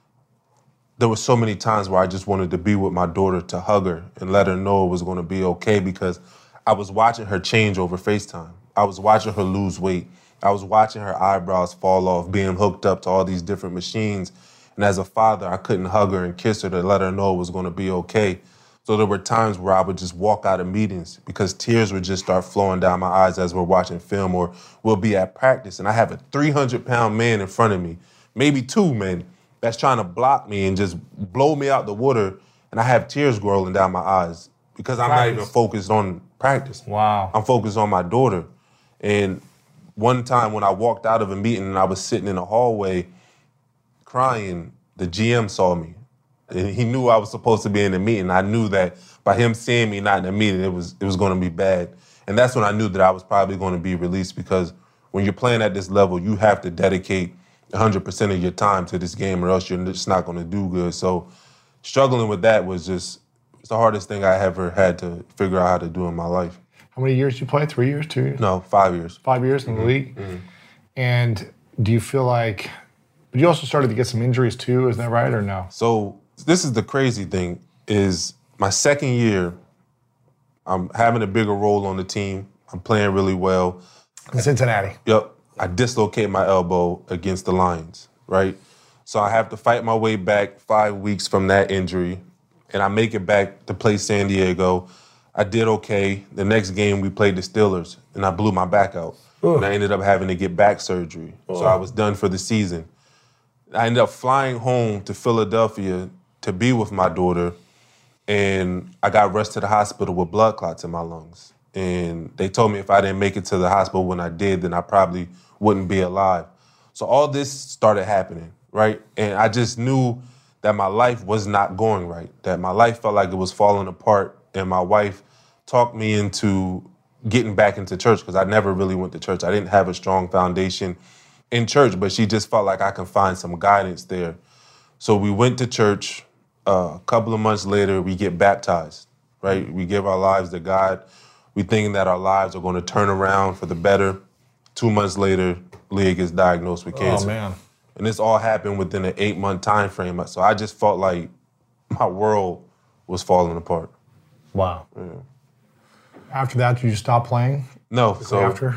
there were so many times where I just wanted to be with my daughter, to hug her and let her know it was going to be okay, because I was watching her change over FaceTime. I was watching her lose weight. I was watching her eyebrows fall off, being hooked up to all these different machines. And as a father, I couldn't hug her and kiss her to let her know it was going to be okay. So there were times where I would just walk out of meetings because tears would just start flowing down my eyes as we're watching film, or we'll be at practice and I have a 300-pound man in front of me, maybe 2 men, that's trying to block me and just blow me out the water, and I have tears rolling down my eyes because I'm not even focused on practice. Wow. I'm focused on my daughter. And one time when I walked out of a meeting and I was sitting in a hallway crying, the GM saw me. And he knew I was supposed to be in the meeting. I knew that by him seeing me not in the meeting, it was going to be bad. And that's when I knew that I was probably going to be released, because when you're playing at this level, you have to dedicate 100% of your time to this game, or else you're just not going to do good. So struggling with that was just it's the hardest thing I ever had to figure out how to do in my life. How many years did you play? 3 years? 2 years? No, 5 years. 5 years in the league? Mm-hmm. And do you feel like... But you also started to get some injuries too, is that right, or no? So this is the crazy thing, is my second year, I'm having a bigger role on the team. I'm playing really well. In Cincinnati? Yep. I dislocate my elbow against the Lions, right? So I have to fight my way back 5 weeks from that injury, and I make it back to play San Diego. I did okay. The next game, we played the Steelers, and I blew my back out. Ugh. And I ended up having to get back surgery. Ugh. So I was done for the season. I ended up flying home to Philadelphia to be with my daughter, and I got rushed to the hospital with blood clots in my lungs. And they told me if I didn't make it to the hospital when I did, then I probably wouldn't be alive. So all this started happening, right? And I just knew that my life was not going right, that my life felt like it was falling apart. And my wife talked me into getting back into church, because I never really went to church. I didn't have a strong foundation in church, but she just felt like I could find some guidance there. So we went to church. A couple of months later, we get baptized, right? We give our lives to God. We think that our lives are going to turn around for the better. 2 months later, Leah gets diagnosed with cancer. Oh, man. And this all happened within an 8-month time frame. So I just felt like my world was falling apart. Wow. Yeah. After that, did you stop playing? No. So after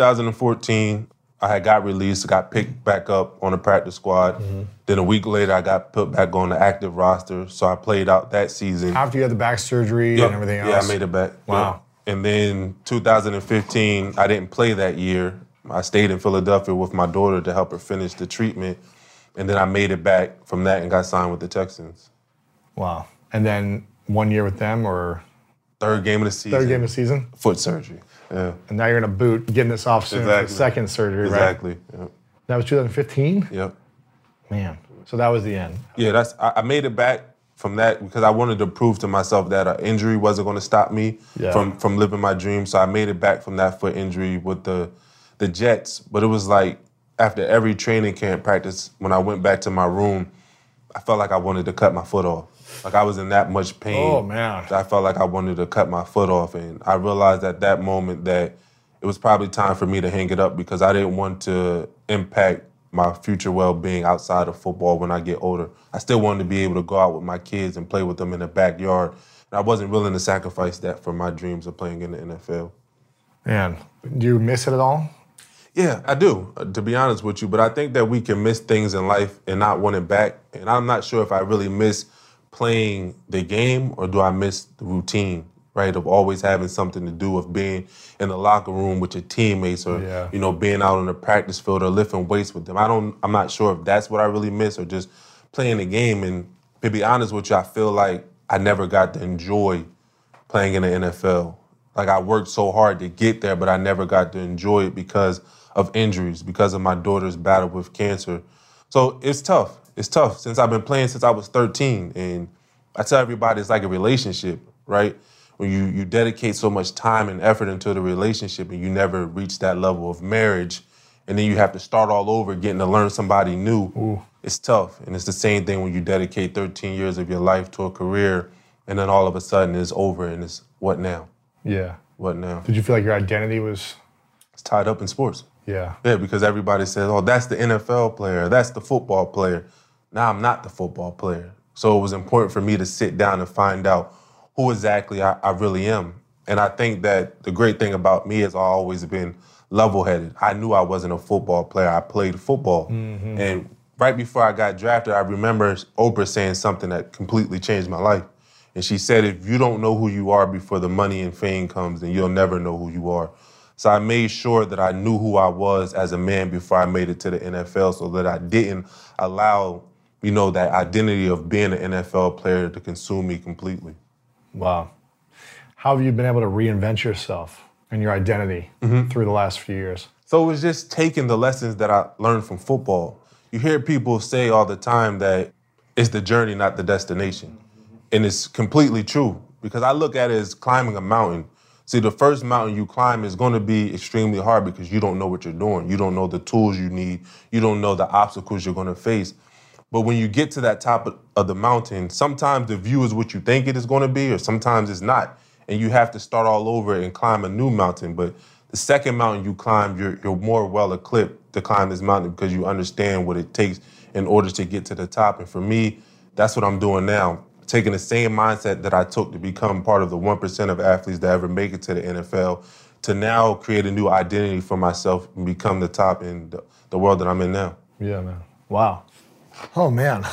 2014, I had got released, got picked back up on the practice squad. Mm-hmm. Then a week later, I got put back on the active roster. So I played out that season. After you had the back surgery and everything else? Yeah, I made it back. Wow. Yeah. And then 2015, I didn't play that year. I stayed in Philadelphia with my daughter to help her finish the treatment. And then I made it back from that and got signed with the Texans. Wow. And then 1 year with them, or? Third game of the season. Third game of the season? Foot surgery. Yeah. And now you're in a boot, getting this off soon for the second surgery, right? Exactly. Yep. That was 2015? Yep. Man. So that was the end. Yeah, I made it back from that because I wanted to prove to myself that an injury wasn't going to stop me from living my dream. So I made it back from that foot injury with the Jets. But it was like after every training camp practice, when I went back to my room, I felt like I wanted to cut my foot off. Like I was in that much pain. Oh, man. I felt like I wanted to cut my foot off. And I realized at that moment that it was probably time for me to hang it up because I didn't want to impact my future well-being outside of football when I get older. I still wanted to be able to go out with my kids and play with them in the backyard. And I wasn't willing to sacrifice that for my dreams of playing in the NFL. Man, do you miss it at all? Yeah, I do, to be honest with you. But I think that we can miss things in life and not want it back. And I'm not sure if I really miss playing the game or do I miss the routine, right, of always having something to do, of being in the locker room with your teammates or, being out on the practice field or lifting weights with them. I'm not sure if that's what I really miss or just playing the game. And to be honest with you, I feel like I never got to enjoy playing in the NFL. Like I worked so hard to get there, but I never got to enjoy it because of injuries, because of my daughter's battle with cancer. So it's tough. It's tough since I've been playing since I was 13. And I tell everybody it's like a relationship, right? When you dedicate so much time and effort into the relationship and you never reach that level of marriage, and then you have to start all over getting to learn somebody new. Ooh. It's tough. And it's the same thing when you dedicate 13 years of your life to a career and then all of a sudden it's over and it's what now? Yeah. What now? Did you feel like your identity was? It's tied up in sports. Yeah. Yeah, because everybody says, oh, that's the NFL player, that's the football player. Now I'm not the football player. So it was important for me to sit down and find out who exactly I really am. And I think that the great thing about me is I've always been level-headed. I knew I wasn't a football player. I played football. Mm-hmm. And right before I got drafted, I remember Oprah saying something that completely changed my life. And she said, if you don't know who you are before the money and fame comes, then you'll never know who you are. So I made sure that I knew who I was as a man before I made it to the NFL so that I didn't allow, that identity of being an NFL player to consume me completely. Wow. How have you been able to reinvent yourself and your identity through the last few years? So it was just taking the lessons that I learned from football. You hear people say all the time that it's the journey, not the destination. And it's completely true because I look at it as climbing a mountain. See, the first mountain you climb is going to be extremely hard because you don't know what you're doing. You don't know the tools you need. You don't know the obstacles you're going to face. But when you get to that top of the mountain, sometimes the view is what you think it is going to be, or sometimes it's not. And you have to start all over and climb a new mountain. But the second mountain you climb, you're more well-equipped to climb this mountain because you understand what it takes in order to get to the top. And for me, that's what I'm doing now. Taking the same mindset that I took to become part of the 1% of athletes that ever make it to the NFL to now create a new identity for myself and become the top in the world that I'm in now. Yeah, man. Wow. Oh, man.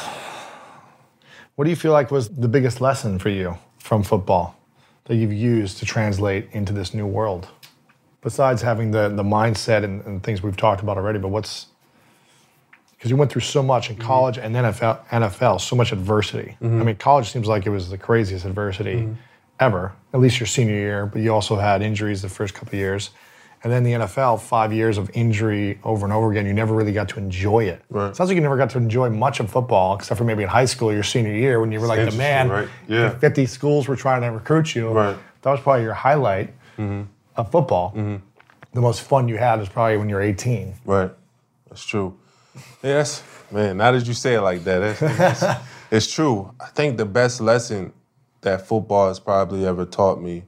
What do you feel like was the biggest lesson for you from football that you've used to translate into this new world? Besides having the mindset and things we've talked about already, but because you went through so much in college and NFL, so much adversity. Mm-hmm. I mean, college seems like it was the craziest adversity ever, at least your senior year, but you also had injuries the first couple of years. And then the NFL, 5 years of injury over and over again, you never really got to enjoy it. Right. It sounds like you never got to enjoy much of football, except for maybe in high school, your senior year, when you were like the man. Right. Yeah. 50 schools were trying to recruit you. Right. That was probably your highlight of football. Mm-hmm. The most fun you had was probably when you were 18. Right. That's true. Yes, man, now that you say it like that, it's true. I think the best lesson that football has probably ever taught me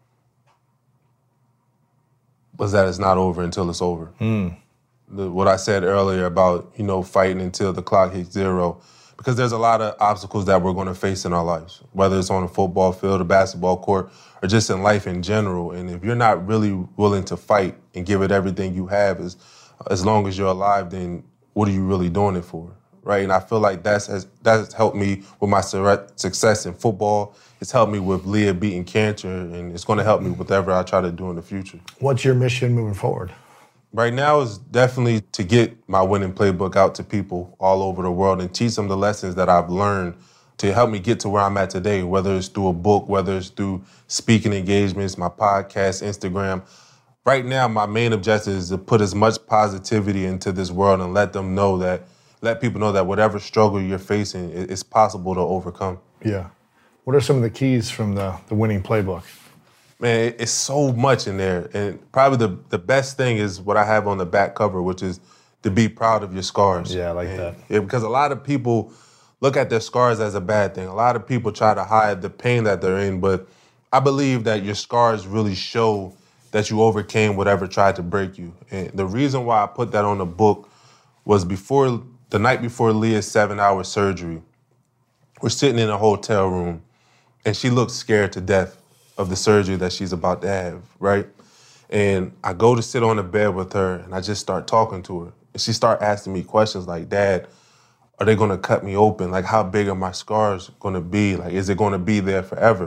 was that it's not over until it's over. What I said earlier about, fighting until the clock hits zero, because there's a lot of obstacles that we're going to face in our lives, whether it's on a football field, a basketball court, or just in life in general. And if you're not really willing to fight and give it everything you have as long as you're alive, then what are you really doing it for, right? And I feel like that's helped me with my success in football. It's helped me with Leah beating cancer, and it's going to help me with whatever I try to do in the future. What's your mission moving forward? Right now is definitely to get my winning playbook out to people all over the world and teach them the lessons that I've learned to help me get to where I'm at today, whether it's through a book, whether it's through speaking engagements, my podcast, Instagram. Right now, my main objective is to put as much positivity into this world and let people know that whatever struggle you're facing, it's possible to overcome. Yeah. What are some of the keys from the winning playbook? Man, it's so much in there. And probably the best thing is what I have on the back cover, which is to be proud of your scars. Yeah, I like that. Yeah, because a lot of people look at their scars as a bad thing. A lot of people try to hide the pain that they're in, but I believe that your scars really show that you overcame whatever tried to break you. And the reason why I put that on the book was the night before Leah's 7-hour surgery. We're sitting in a hotel room, and she looks scared to death of the surgery that she's about to have, right? And I go to sit on the bed with her, and I just start talking to her. And she start asking me questions like, Dad, are they gonna cut me open? Like, how big are my scars gonna be? Like, is it gonna be there forever?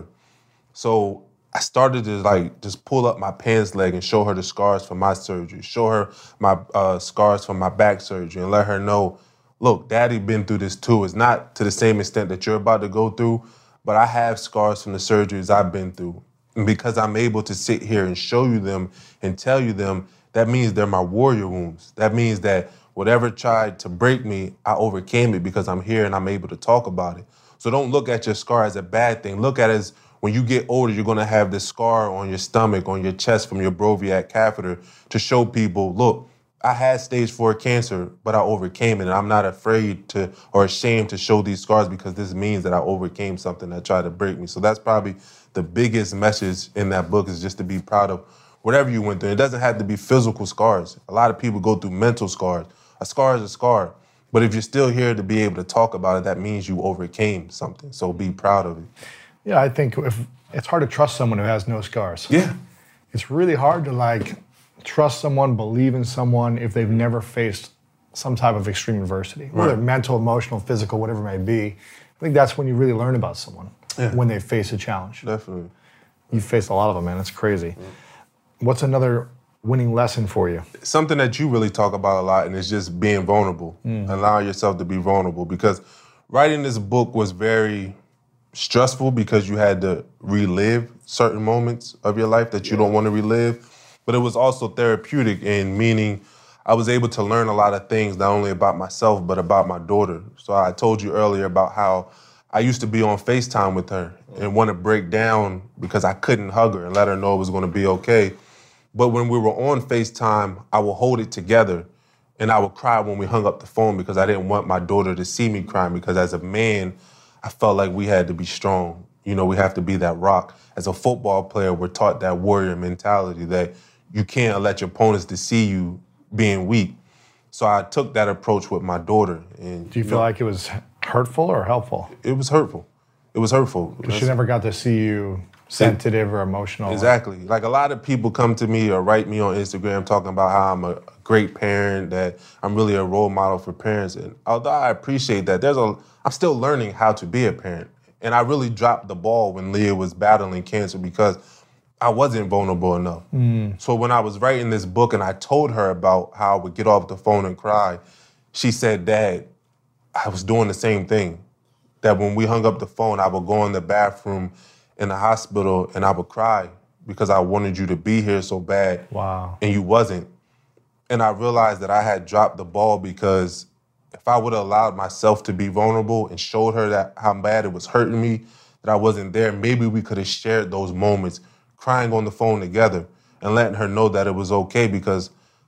So I started to just pull up my pants leg and show her the scars from my surgery, show her my scars from my back surgery, and let her know, look, Daddy been through this too. It's not to the same extent that you're about to go through, but I have scars from the surgeries I've been through. And because I'm able to sit here and show you them and tell you them, that means they're my warrior wounds. That means that whatever tried to break me, I overcame it because I'm here and I'm able to talk about it. So don't look at your scar as a bad thing. Look at it as when you get older, you're going to have this scar on your stomach, on your chest from your Broviac catheter to show people, look, I had stage 4 cancer, but I overcame it, and I'm not afraid to or ashamed to show these scars because this means that I overcame something that tried to break me. So that's probably the biggest message in that book, is just to be proud of whatever you went through. It doesn't have to be physical scars. A lot of people go through mental scars. A scar is a scar. But if you're still here to be able to talk about it, that means you overcame something. So be proud of it. Yeah, I think it's hard to trust someone who has no scars. Yeah. It's really hard to trust someone, believe in someone if they've never faced some type of extreme adversity, whether mental, emotional, physical, whatever it may be. I think that's when you really learn about someone, when they face a challenge. Definitely. You've faced a lot of them, man. That's crazy. What's another winning lesson for you? Something that you really talk about a lot, and it's just being vulnerable, allowing yourself to be vulnerable. Because writing this book was very stressful because you had to relive certain moments of your life that you don't want to relive. But it was also therapeutic in meaning I was able to learn a lot of things, not only about myself, but about my daughter. So I told you earlier about how I used to be on FaceTime with her and want to break down because I couldn't hug her and let her know it was going to be okay. But when we were on FaceTime, I would hold it together and I would cry when we hung up the phone because I didn't want my daughter to see me crying, because as a man, I felt like we had to be strong. We have to be that rock. As a football player, we're taught that warrior mentality that you can't let your opponents to see you being weak. So I took that approach with my daughter. And do you feel like it was hurtful or helpful? It was hurtful. It was hurtful. Because she never got to see you sensitive or emotional. Exactly. Like a lot of people come to me or write me on Instagram talking about how I'm a great parent, that I'm really a role model for parents. And although I appreciate that, I'm still learning how to be a parent. And I really dropped the ball when Leah was battling cancer because I wasn't vulnerable enough. So when I was writing this book and I told her about how I would get off the phone and cry, she said, Dad, I was doing the same thing. That when we hung up the phone, I would go in the bathroom in the hospital and I would cry because I wanted you to be here so bad. Wow. And you wasn't. And I realized that I had dropped the ball because if I would have allowed myself to be vulnerable and showed her that how bad it was hurting me, that I wasn't there, maybe we could have shared those moments crying on the phone together and letting her know that it was okay, because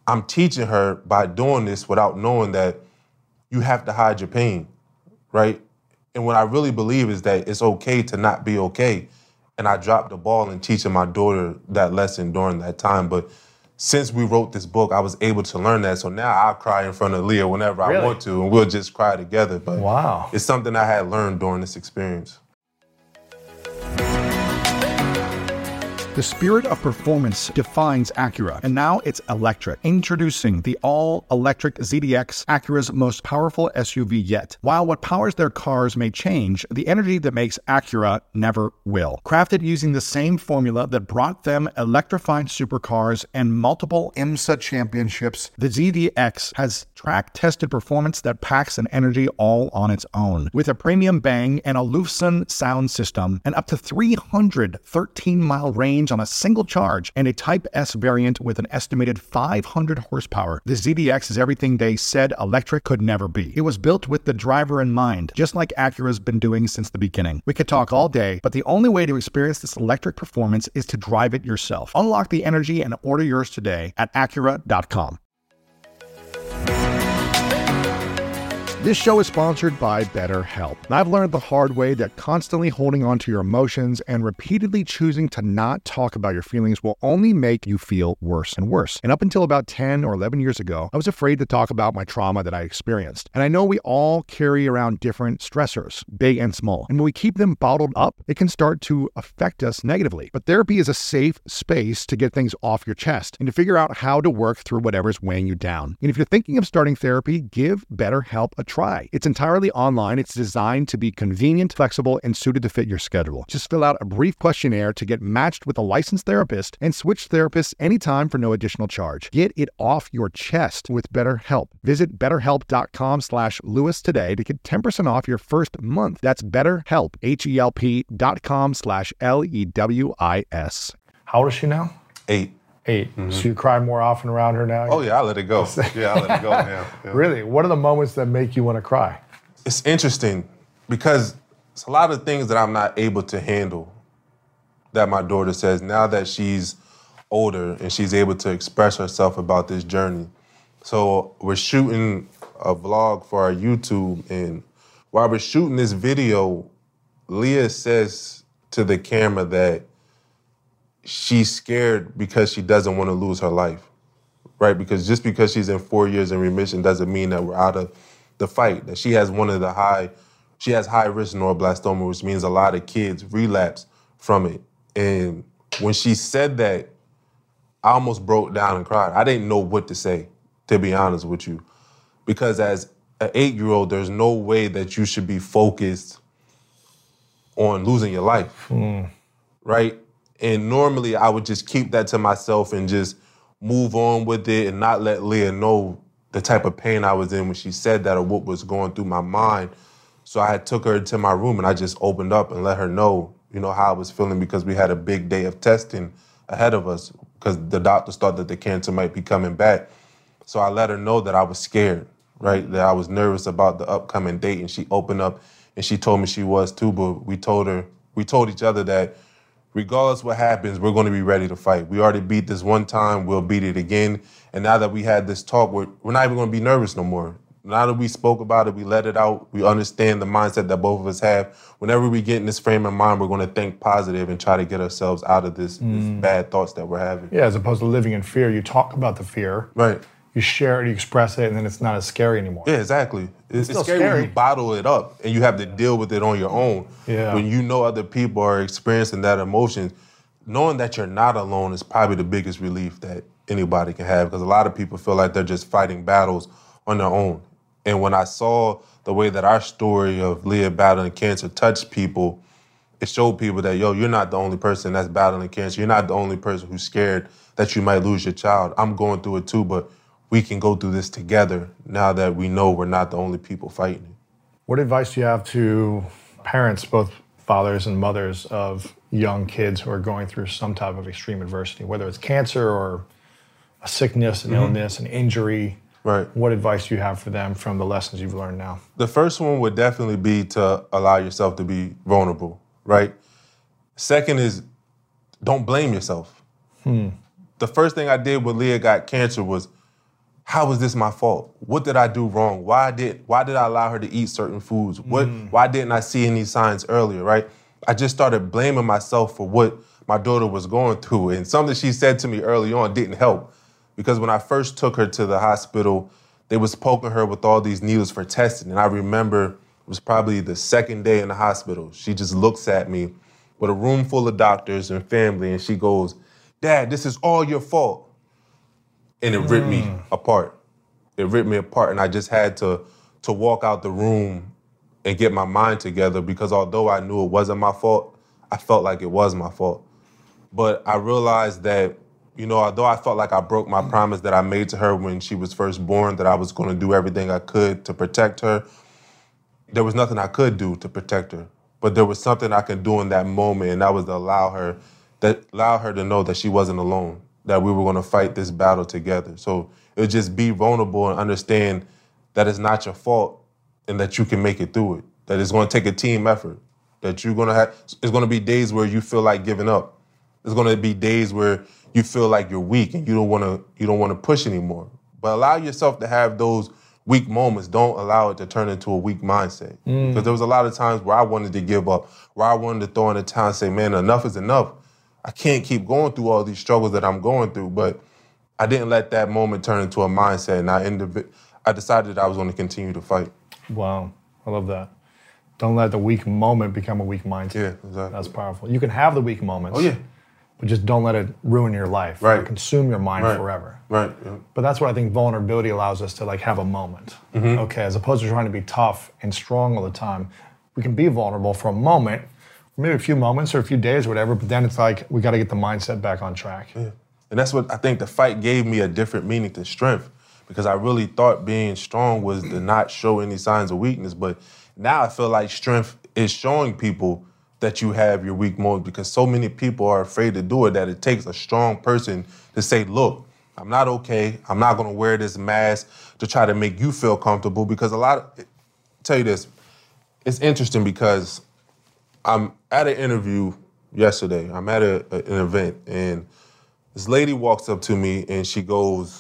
I'm teaching her by doing this without knowing that you have to hide your pain, right? And what I really believe is that it's okay to not be okay. And I dropped the ball in teaching my daughter that lesson during that time. But since we wrote this book, I was able to learn that. So now I cry in front of Leah whenever I want to, and we'll just cry together. But wow, it's something I had learned during this experience. The spirit of performance defines Acura, and now it's electric. Introducing the all-electric ZDX, Acura's most powerful SUV yet. While what powers their cars may change, the energy that makes Acura never will. Crafted using the same formula that brought them electrified supercars and multiple IMSA championships, the ZDX has track-tested performance that packs an energy all on its own. With a premium bang and a Lufsen sound system, and up to 313-mile range on a single charge, and a Type S variant with an estimated 500 horsepower, the ZDX is everything they said electric could never be. It was built with the driver in mind, just like Acura's been doing since the beginning. We could talk all day, but the only way to experience this electric performance is to drive it yourself. Unlock the energy and order yours today at Acura.com. This show is sponsored by BetterHelp. And I've learned the hard way that constantly holding on to your emotions and repeatedly choosing to not talk about your feelings will only make you feel worse and worse. And up until about 10 or 11 years ago, I was afraid to talk about my trauma that I experienced. And I know we all carry around different stressors, big and small. And when we keep them bottled up, it can start to affect us negatively. But therapy is a safe space to get things off your chest and to figure out how to work through whatever's weighing you down. And if you're thinking of starting therapy, give BetterHelp a try. It's entirely online. It's designed to be convenient, flexible, and suited to fit your schedule. Just fill out a brief questionnaire to get matched with a licensed therapist and switch therapists anytime for no additional charge. Get it off your chest with BetterHelp. Visit BetterHelp.com/Lewis today to get 10% off your first month. That's BetterHelp, HELP.com/LEWIS. How old is she now? 8. Mm-hmm. So you cry more often around her now? Oh, yeah, I let it go. Yeah, I let it go now. Yeah. Really? What are the moments that make you want to cry? It's interesting because it's a lot of things that I'm not able to handle that my daughter says now that she's older and she's able to express herself about this journey. So we're shooting a vlog for our YouTube, and while we're shooting this video, Leah says to the camera that she's scared because she doesn't want to lose her life, right? Because just because she's in 4 years in remission doesn't mean that we're out of the fight. That she has she has high risk neuroblastoma, which means a lot of kids relapse from it. And when she said that, I almost broke down and cried. I didn't know what to say, to be honest with you. Because as an 8-year-old, there's no way that you should be focused on losing your life, right? And normally I would just keep that to myself and just move on with it and not let Leah know the type of pain I was in when she said that or what was going through my mind. So I took her into my room and I just opened up and let her know, how I was feeling, because we had a big day of testing ahead of us because the doctors thought that the cancer might be coming back. So I let her know that I was scared, right? That I was nervous about the upcoming date, and she opened up and she told me she was too, but we told each other that regardless what happens, we're going to be ready to fight. We already beat this one time, we'll beat it again. And now that we had this talk, we're not even going to be nervous no more. Now that we spoke about it, we let it out, we understand the mindset that both of us have. Whenever we get in this frame of mind, we're going to think positive and try to get ourselves out of this bad thoughts that we're having. Yeah, as opposed to living in fear, you talk about the fear. Right. You share it, you express it, and then it's not as scary anymore. Yeah, exactly. It's still scary when you bottle it up and you have to deal with it on your own. Yeah. When you know other people are experiencing that emotion, knowing that you're not alone is probably the biggest relief that anybody can have, because a lot of people feel like they're just fighting battles on their own. And when I saw the way that our story of Leah battling cancer touched people, it showed people that, you're not the only person that's battling cancer. You're not the only person who's scared that you might lose your child. I'm going through it too, but we can go through this together now that we know we're not the only people fighting it. What advice do you have to parents, both fathers and mothers, of young kids who are going through some type of extreme adversity, whether it's cancer or a sickness, an illness, an injury? Right. What advice do you have for them from the lessons you've learned now? The first one would definitely be to allow yourself to be vulnerable, right? Second is don't blame yourself. The first thing I did when Leah got cancer was how is this my fault? What did I do wrong? Why did I allow her to eat certain foods? Why didn't I see any signs earlier, right? I just started blaming myself for what my daughter was going through. And something she said to me early on didn't help. Because when I first took her to the hospital, they was poking her with all these needles for testing. And I remember it was probably the second day in the hospital. She just looks at me with a room full of doctors and family, and she goes, "Dad, this is all your fault." And it ripped me apart. It ripped me apart, and I just had to walk out the room and get my mind together, because although I knew it wasn't my fault, I felt like it was my fault. But I realized that, although I felt like I broke my promise that I made to her when she was first born, that I was going to do everything I could to protect her, there was nothing I could do to protect her. But there was something I could do in that moment, and that was to allow her to know that she wasn't alone, that we were going to fight this battle together. So it would just be vulnerable and understand that it's not your fault and that you can make it through it, that it's going to take a team effort, that it's going to be days where you feel like giving up. There's going to be days where you feel like you're weak and you don't want to push anymore. But allow yourself to have those weak moments. Don't allow it to turn into a weak mindset. Because there was a lot of times where I wanted to give up, where I wanted to throw in the towel and say, man, enough is enough. I can't keep going through all these struggles that I'm going through. But I didn't let that moment turn into a mindset, and I decided that I was going to continue to fight. Wow, I love that. Don't let the weak moment become a weak mindset. Yeah, exactly. That's powerful. You can have the weak moments. Oh, yeah. But just don't let it ruin your life, right? Or consume your mind forever. Right. Yeah. But that's what I think vulnerability allows us to have a moment. Okay, as opposed to trying to be tough and strong all the time, we can be vulnerable for a moment, maybe a few moments or a few days or whatever, but then it's like we got to get the mindset back on track. Yeah. And that's what I think the fight gave me, a different meaning to strength, because I really thought being strong was to not show any signs of weakness. But now I feel like strength is showing people that you have your weak moments, because so many people are afraid to do it, that it takes a strong person to say, look, I'm not okay. I'm not going to wear this mask to try to make you feel comfortable. Because tell you this, it's interesting because I'm at an interview yesterday. I'm at an event, and this lady walks up to me and she goes,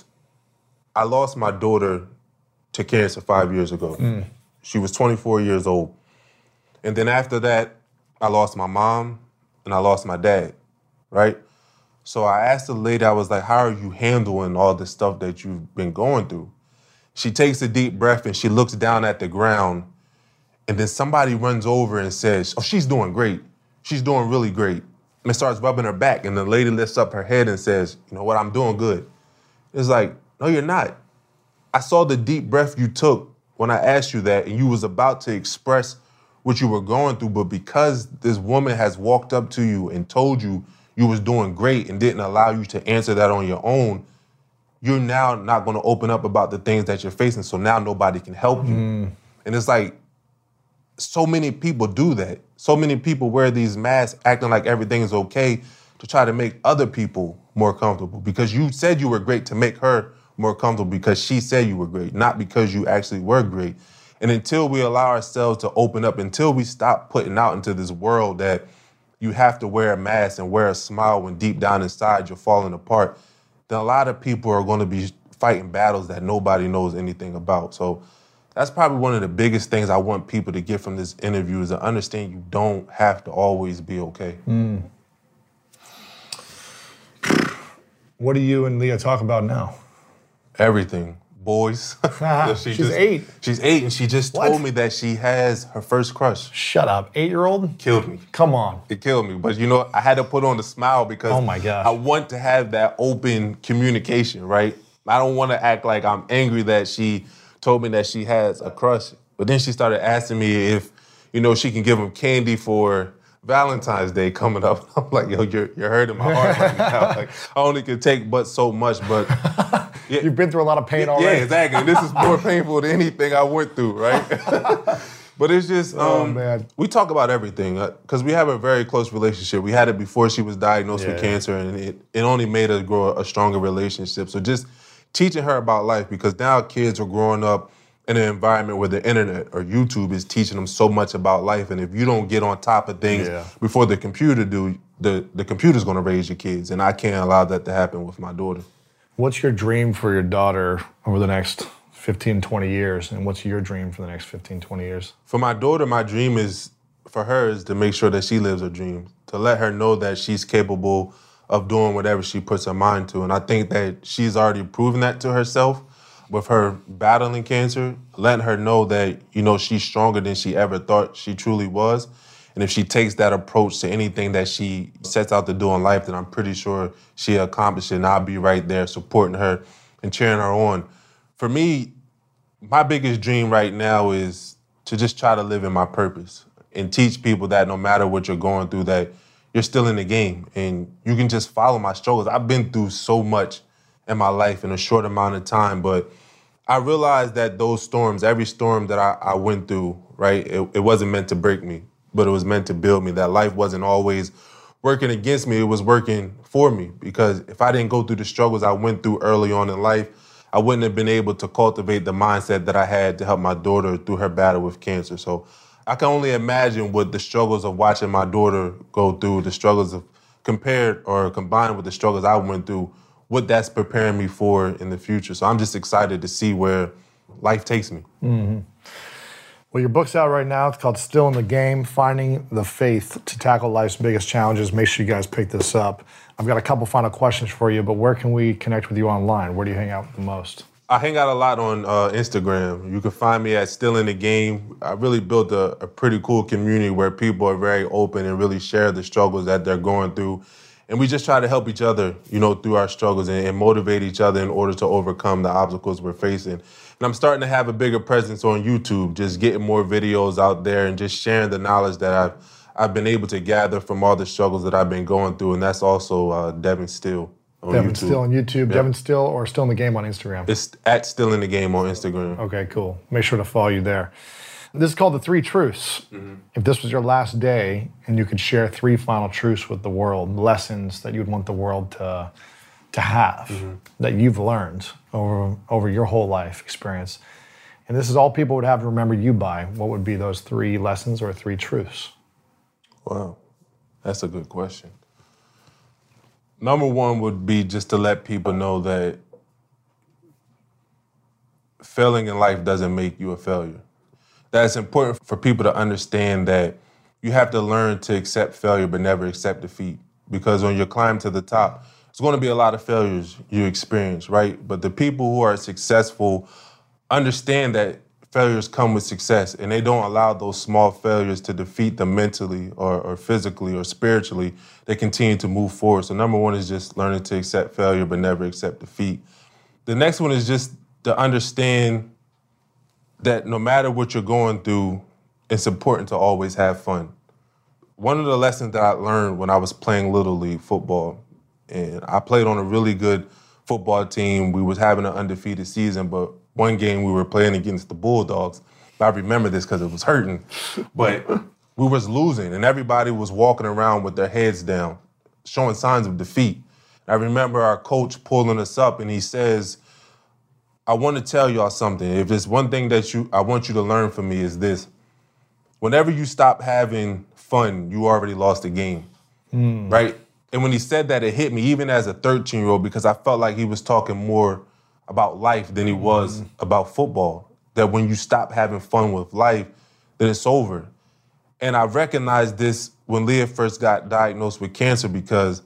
I lost my daughter to cancer 5 years ago. She was 24 years old. And then after that, I lost my mom and I lost my dad, right? So I asked the lady, I was like, how are you handling all the stuff that you've been going through? She takes a deep breath and she looks down at the ground, and then somebody runs over and says, oh, she's doing great. She's doing really great. And starts rubbing her back, and the lady lifts up her head and says, you know what, I'm doing good. It's like, no, you're not. I saw the deep breath you took when I asked you that, and you was about to express what you were going through, but because this woman has walked up to you and told you you was doing great and didn't allow you to answer that on your own, you're now not going to open up about the things that you're facing, so now nobody can help you. And it's like, so many people do that. So many people wear these masks acting like everything is okay to try to make other people more comfortable, because you said you were great to make her more comfortable because she said you were great, not because you actually were great. And until we allow ourselves to open up, until we stop putting out into this world that you have to wear a mask and wear a smile when deep down inside you're falling apart, then a lot of people are going to be fighting battles that nobody knows anything about. So that's probably one of the biggest things I want people to get from this interview, is to understand you don't have to always be okay. What do you and Leah talk about now? Everything. Boys. She's 8. She's 8, and she just told me that she has her first crush. Shut up. 8-year-old? Killed me. Come on. It killed me. But I had to put on the smile because oh my gosh, I want to have that open communication, right? I don't want to act like I'm angry that she told me that she has a crush. But then she started asking me if, she can give him candy for Valentine's Day coming up. I'm like, yo, you're hurting my heart right now. Like, I only can take but so much, but yeah. You've been through a lot of pain already. Yeah, exactly. This is more painful than anything I went through, right? But it's just, man. We talk about everything because we have a very close relationship. We had it before she was diagnosed with cancer, and it only made us grow a stronger relationship. So just teaching her about life, because now kids are growing up in an environment where the internet or YouTube is teaching them so much about life. And if you don't get on top of things before the computer do, the computer's going to raise your kids. And I can't allow that to happen with my daughter. What's your dream for your daughter over the next 15, 20 years? And what's your dream for the next 15, 20 years? For my daughter, my dream is, for her, is to make sure that she lives her dream, to let her know that she's capable of doing whatever she puts her mind to. And I think that she's already proven that to herself with her battling cancer, letting her know that, she's stronger than she ever thought she truly was. And if she takes that approach to anything that she sets out to do in life, then I'm pretty sure she'll accomplish it, and I'll be right there supporting her and cheering her on. For me, my biggest dream right now is to just try to live in my purpose and teach people that no matter what you're going through, that you're still in the game and you can just follow my struggles. I've been through so much in my life in a short amount of time, but I realized that those storms, every storm that I went through, right, it wasn't meant to break me, but it was meant to build me. That life wasn't always working against me, it was working for me. Because if I didn't go through the struggles I went through early on in life, I wouldn't have been able to cultivate the mindset that I had to help my daughter through her battle with cancer. So I can only imagine what the struggles of watching my daughter go through, the struggles of compared or combined with the struggles I went through, what that's preparing me for in the future. So I'm just excited to see where life takes me. Mm-hmm. Well, your book's out right now. It's called Still in the Game, Finding the Faith to Tackle Life's Biggest Challenges. Make sure you guys pick this up. I've got a couple final questions for you, but where can we connect with you online? Where do you hang out the most? I hang out a lot on Instagram. You can find me at Still in the Game. I really built a pretty cool community where people are very open and really share the struggles that they're going through. And we just try to help each other, through our struggles and motivate each other in order to overcome the obstacles we're facing. And I'm starting to have a bigger presence on YouTube, just getting more videos out there and just sharing the knowledge that I've been able to gather from all the struggles that I've been going through. And that's also Devin Still on Devin YouTube. Still on YouTube, Yeah. Devin Still, or Still in the Game on Instagram? It's at Still in the Game on Instagram. Okay, cool. Make sure to follow you there. This is called The Three Truths. Mm-hmm. If this was your last day and you could share 3 final truths with the world, lessons that you'd want the world to have, mm-hmm. that you've learned over your whole life experience, and this is all people would have to remember you by, what would be those 3 lessons or 3 truths? Wow, that's a good question. Number 1 would be just to let people know that failing in life doesn't make you a failure. That it's important for people to understand that you have to learn to accept failure but never accept defeat. Because on your climb to the top, there's going to be a lot of failures you experience, right? But the people who are successful understand that failures come with success, and they don't allow those small failures to defeat them mentally or physically or spiritually. They continue to move forward. So number 1 is just learning to accept failure but never accept defeat. The next one is just to understand that no matter what you're going through, it's important to always have fun. One of the lessons that I learned when I was playing Little League football, and I played on a really good football team. We was having an undefeated season, but one game we were playing against the Bulldogs. I remember this because it was hurting, but we was losing, and everybody was walking around with their heads down, showing signs of defeat. I remember our coach pulling us up, and he says, I want to tell y'all something. If there's one thing that I want you to learn from me is this. Whenever you stop having fun, you already lost the game, right? And when he said that, it hit me, even as a 13-year-old, because I felt like he was talking more about life than he was about football. That when you stop having fun with life, then it's over. And I recognized this when Leah first got diagnosed with cancer, because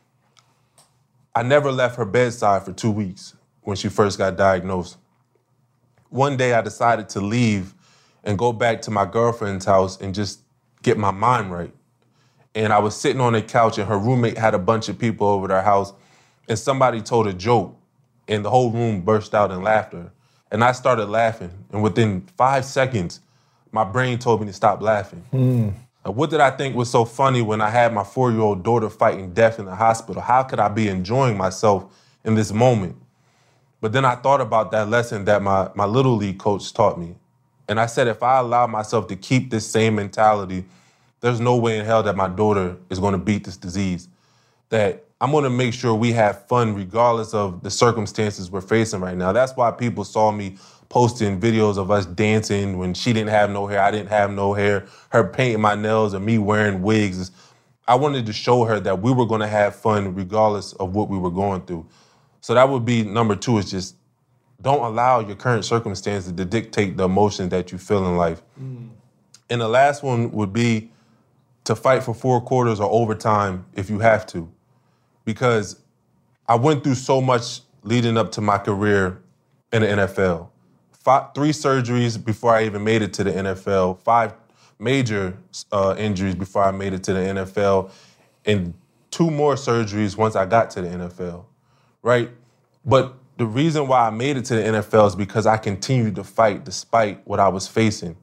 I never left her bedside for 2 weeks. When she first got diagnosed. One day I decided to leave and go back to my girlfriend's house and just get my mind right. And I was sitting on the couch and her roommate had a bunch of people over their house and somebody told a joke and the whole room burst out in laughter. And I started laughing, and within 5 seconds, my brain told me to stop laughing. What did I think was so funny when I had my 4-year-old daughter fighting death in the hospital? How could I be enjoying myself in this moment? But then I thought about that lesson that my Little League coach taught me. And I said, if I allow myself to keep this same mentality, there's no way in hell that my daughter is going to beat this disease. That I'm going to make sure we have fun regardless of the circumstances we're facing right now. That's why people saw me posting videos of us dancing when she didn't have no hair, I didn't have no hair, her painting my nails, or me wearing wigs. I wanted to show her that we were going to have fun regardless of what we were going through. So that would be number 2, is just don't allow your current circumstances to dictate the emotions that you feel in life. And the last one would be to fight for 4 quarters or overtime if you have to. Because I went through so much leading up to my career in the NFL. 3 surgeries before I even made it to the NFL, 5 major injuries before I made it to the NFL, and 2 more surgeries once I got to the NFL, right? But the reason why I made it to the NFL is because I continued to fight despite what I was facing.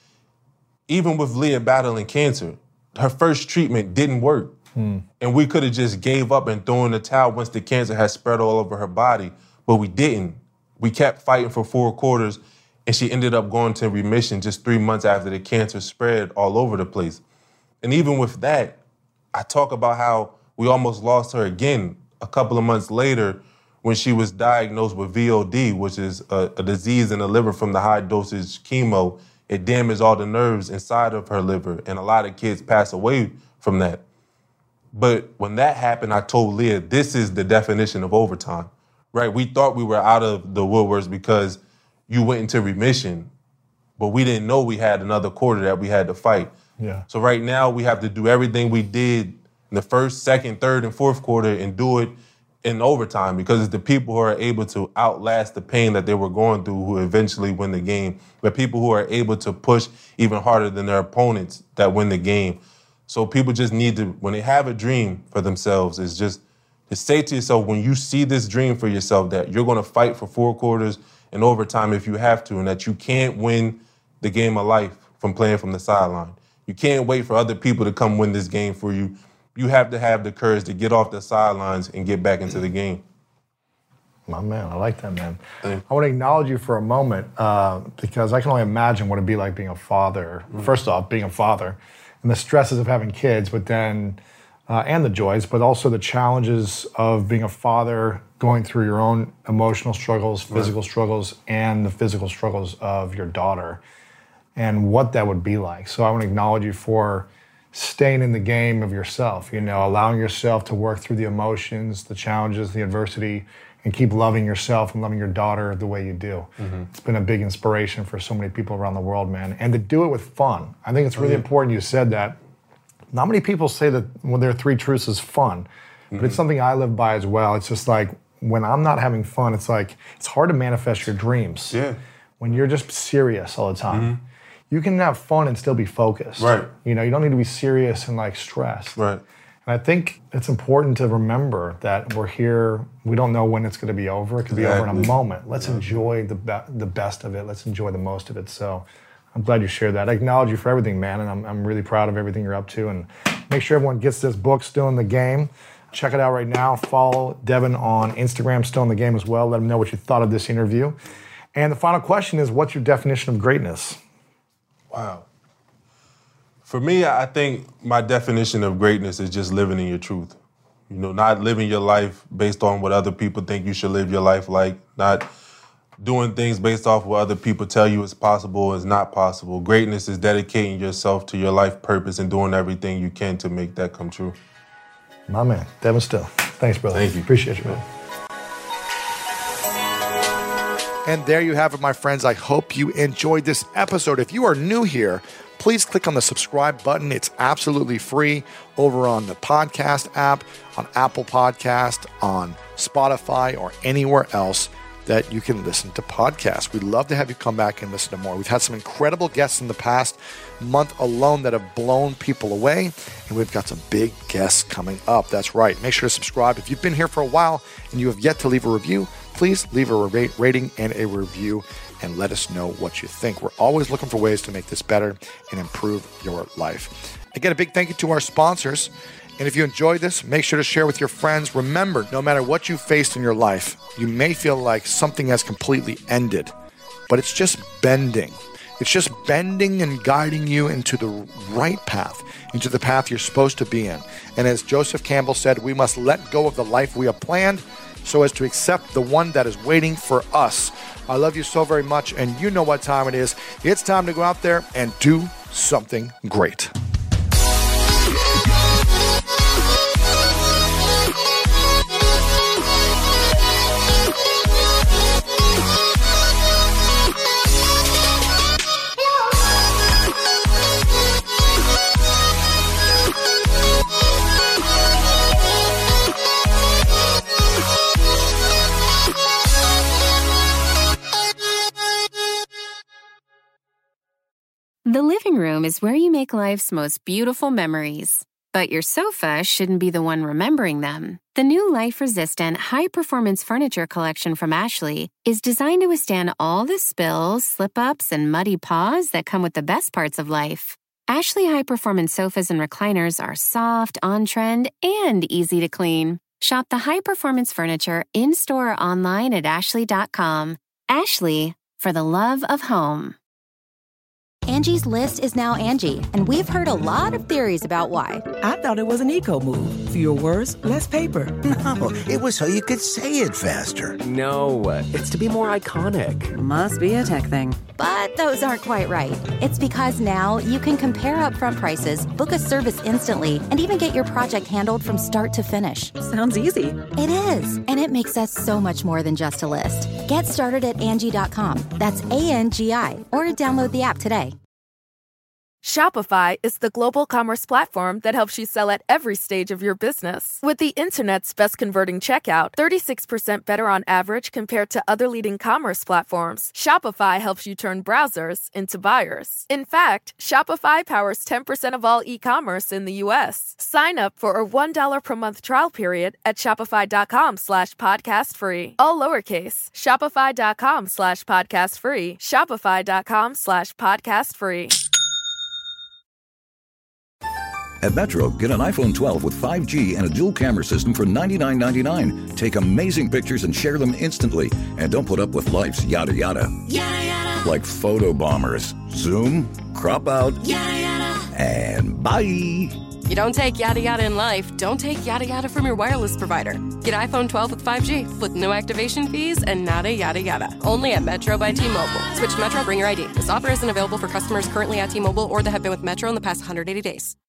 Even with Leah battling cancer, her first treatment didn't work. And we could have just gave up and thrown in the towel once the cancer had spread all over her body, but we didn't. We kept fighting for 4 quarters, and she ended up going to remission just 3 months after the cancer spread all over the place. And even with that, I talk about how we almost lost her again a couple of months later when she was diagnosed with VOD, which is a disease in the liver from the high dosage chemo. It damaged all the nerves inside of her liver, and a lot of kids pass away from that. But when that happened, I told Leah, this is the definition of overtime, right? We thought we were out of the woodworks because you went into remission, but we didn't know we had another quarter that we had to fight. Yeah. So right now we have to do everything we did in the first, second, third, and fourth quarter and do it in overtime, because it's the people who are able to outlast the pain that they were going through who eventually win the game. But people who are able to push even harder than their opponents that win the game. So people just need to, when they have a dream for themselves, is just to say to yourself, when you see this dream for yourself, that you're going to fight for 4 quarters and overtime if you have to, and that you can't win the game of life from playing from the sideline. You can't wait for other people to come win this game for you. You have to have the courage to get off the sidelines and get back into the game. My man, I like that, man. Thanks. I want to acknowledge you for a moment because I can only imagine what it'd be like being a father. First off, being a father and the stresses of having kids, but then, and the joys, but also the challenges of being a father, going through your own emotional struggles, physical struggles, and the physical struggles of your daughter, and what that would be like. So I want to acknowledge you for staying in the game of yourself, allowing yourself to work through the emotions, the challenges, the adversity, and keep loving yourself and loving your daughter the way you do. It's been a big inspiration for so many people around the world, man. And to do it with fun. I think it's really important you said that. Not many people say that when their 3 truths is fun, but it's something I live by as well. It's just like, when I'm not having fun, it's like, it's hard to manifest your dreams. Yeah. When you're just serious all the time. You can have fun and still be focused. Right. You don't need to be serious and stressed. Right. And I think it's important to remember that we're here. We don't know when it's going to be over. It could be over in a moment. Let's enjoy the best of it. Let's enjoy the most of it. So I'm glad you shared that. I acknowledge you for everything, man, and I'm really proud of everything you're up to. And make sure everyone gets this book, Still in the Game. Check it out right now. Follow Devin on Instagram, Still in the Game as well. Let him know what you thought of this interview. And the final question is, what's your definition of greatness? Wow. For me, I think my definition of greatness is just living in your truth. Not living your life based on what other people think you should live your life like, not doing things based off what other people tell you is possible or is not possible. Greatness is dedicating yourself to your life purpose and doing everything you can to make that come true. My man, Devin Still. Thanks, brother. Thank you. Appreciate you, man. And there you have it, my friends. I hope you enjoyed this episode. If you are new here, please click on the subscribe button. It's absolutely free over on the podcast app, on Apple Podcast, on Spotify, or anywhere else that you can listen to podcasts. We'd love to have you come back and listen to more. We've had some incredible guests in the past month alone that have blown people away, and we've got some big guests coming up. That's right. Make sure to subscribe. If you've been here for a while and you have yet to leave a review, please leave a rating and a review and let us know what you think. We're always looking for ways to make this better and improve your life. Again, a big thank you to our sponsors. And if you enjoyed this, make sure to share with your friends. Remember, no matter what you faced in your life, you may feel like something has completely ended, but it's just bending. It's just bending and guiding you into the right path, into the path you're supposed to be in. And as Joseph Campbell said, we must let go of the life we have planned so as to accept the one that is waiting for us. I love you so very much, and you know what time it is. It's time to go out there and do something great. living room is where you make life's most beautiful memories. But your sofa shouldn't be the one remembering them. The new life-resistant, high-performance furniture collection from Ashley is designed to withstand all the spills, slip-ups, and muddy paws that come with the best parts of life. Ashley high-performance sofas and recliners are soft, on-trend, and easy to clean. Shop the high-performance furniture in-store or online at ashley.com. Ashley, for the love of home. Angie's List is now Angie, and we've heard a lot of theories about why. I thought it was an eco move. Fewer words, less paper. No, it was so you could say it faster. No, it's to be more iconic. Must be a tech thing. But those aren't quite right. It's because now you can compare upfront prices, book a service instantly, and even get your project handled from start to finish. Sounds easy. It is, and it makes us so much more than just a list. Get started at Angie.com. That's ANGI, or download the app today. Shopify is the global commerce platform that helps you sell at every stage of your business. With the internet's best converting checkout, 36% better on average compared to other leading commerce platforms, Shopify helps you turn browsers into buyers. In fact, Shopify powers 10% of all e-commerce in the U.S. Sign up for a $1 per month trial period at shopify.com/podcastfree. All lowercase, shopify.com/podcastfree, shopify.com/podcastfree. At Metro, get an iPhone 12 with 5G and a dual camera system for $99.99. Take amazing pictures and share them instantly. And don't put up with life's yada yada. Yada yada. Like photo bombers. Zoom, crop out, yada yada. And bye. You don't take yada yada in life, don't take yada yada from your wireless provider. Get iPhone 12 with 5G with no activation fees and nada yada yada. Only at Metro by T-Mobile. Switch to Metro, bring your ID. This offer isn't available for customers currently at T-Mobile or that have been with Metro in the past 180 days.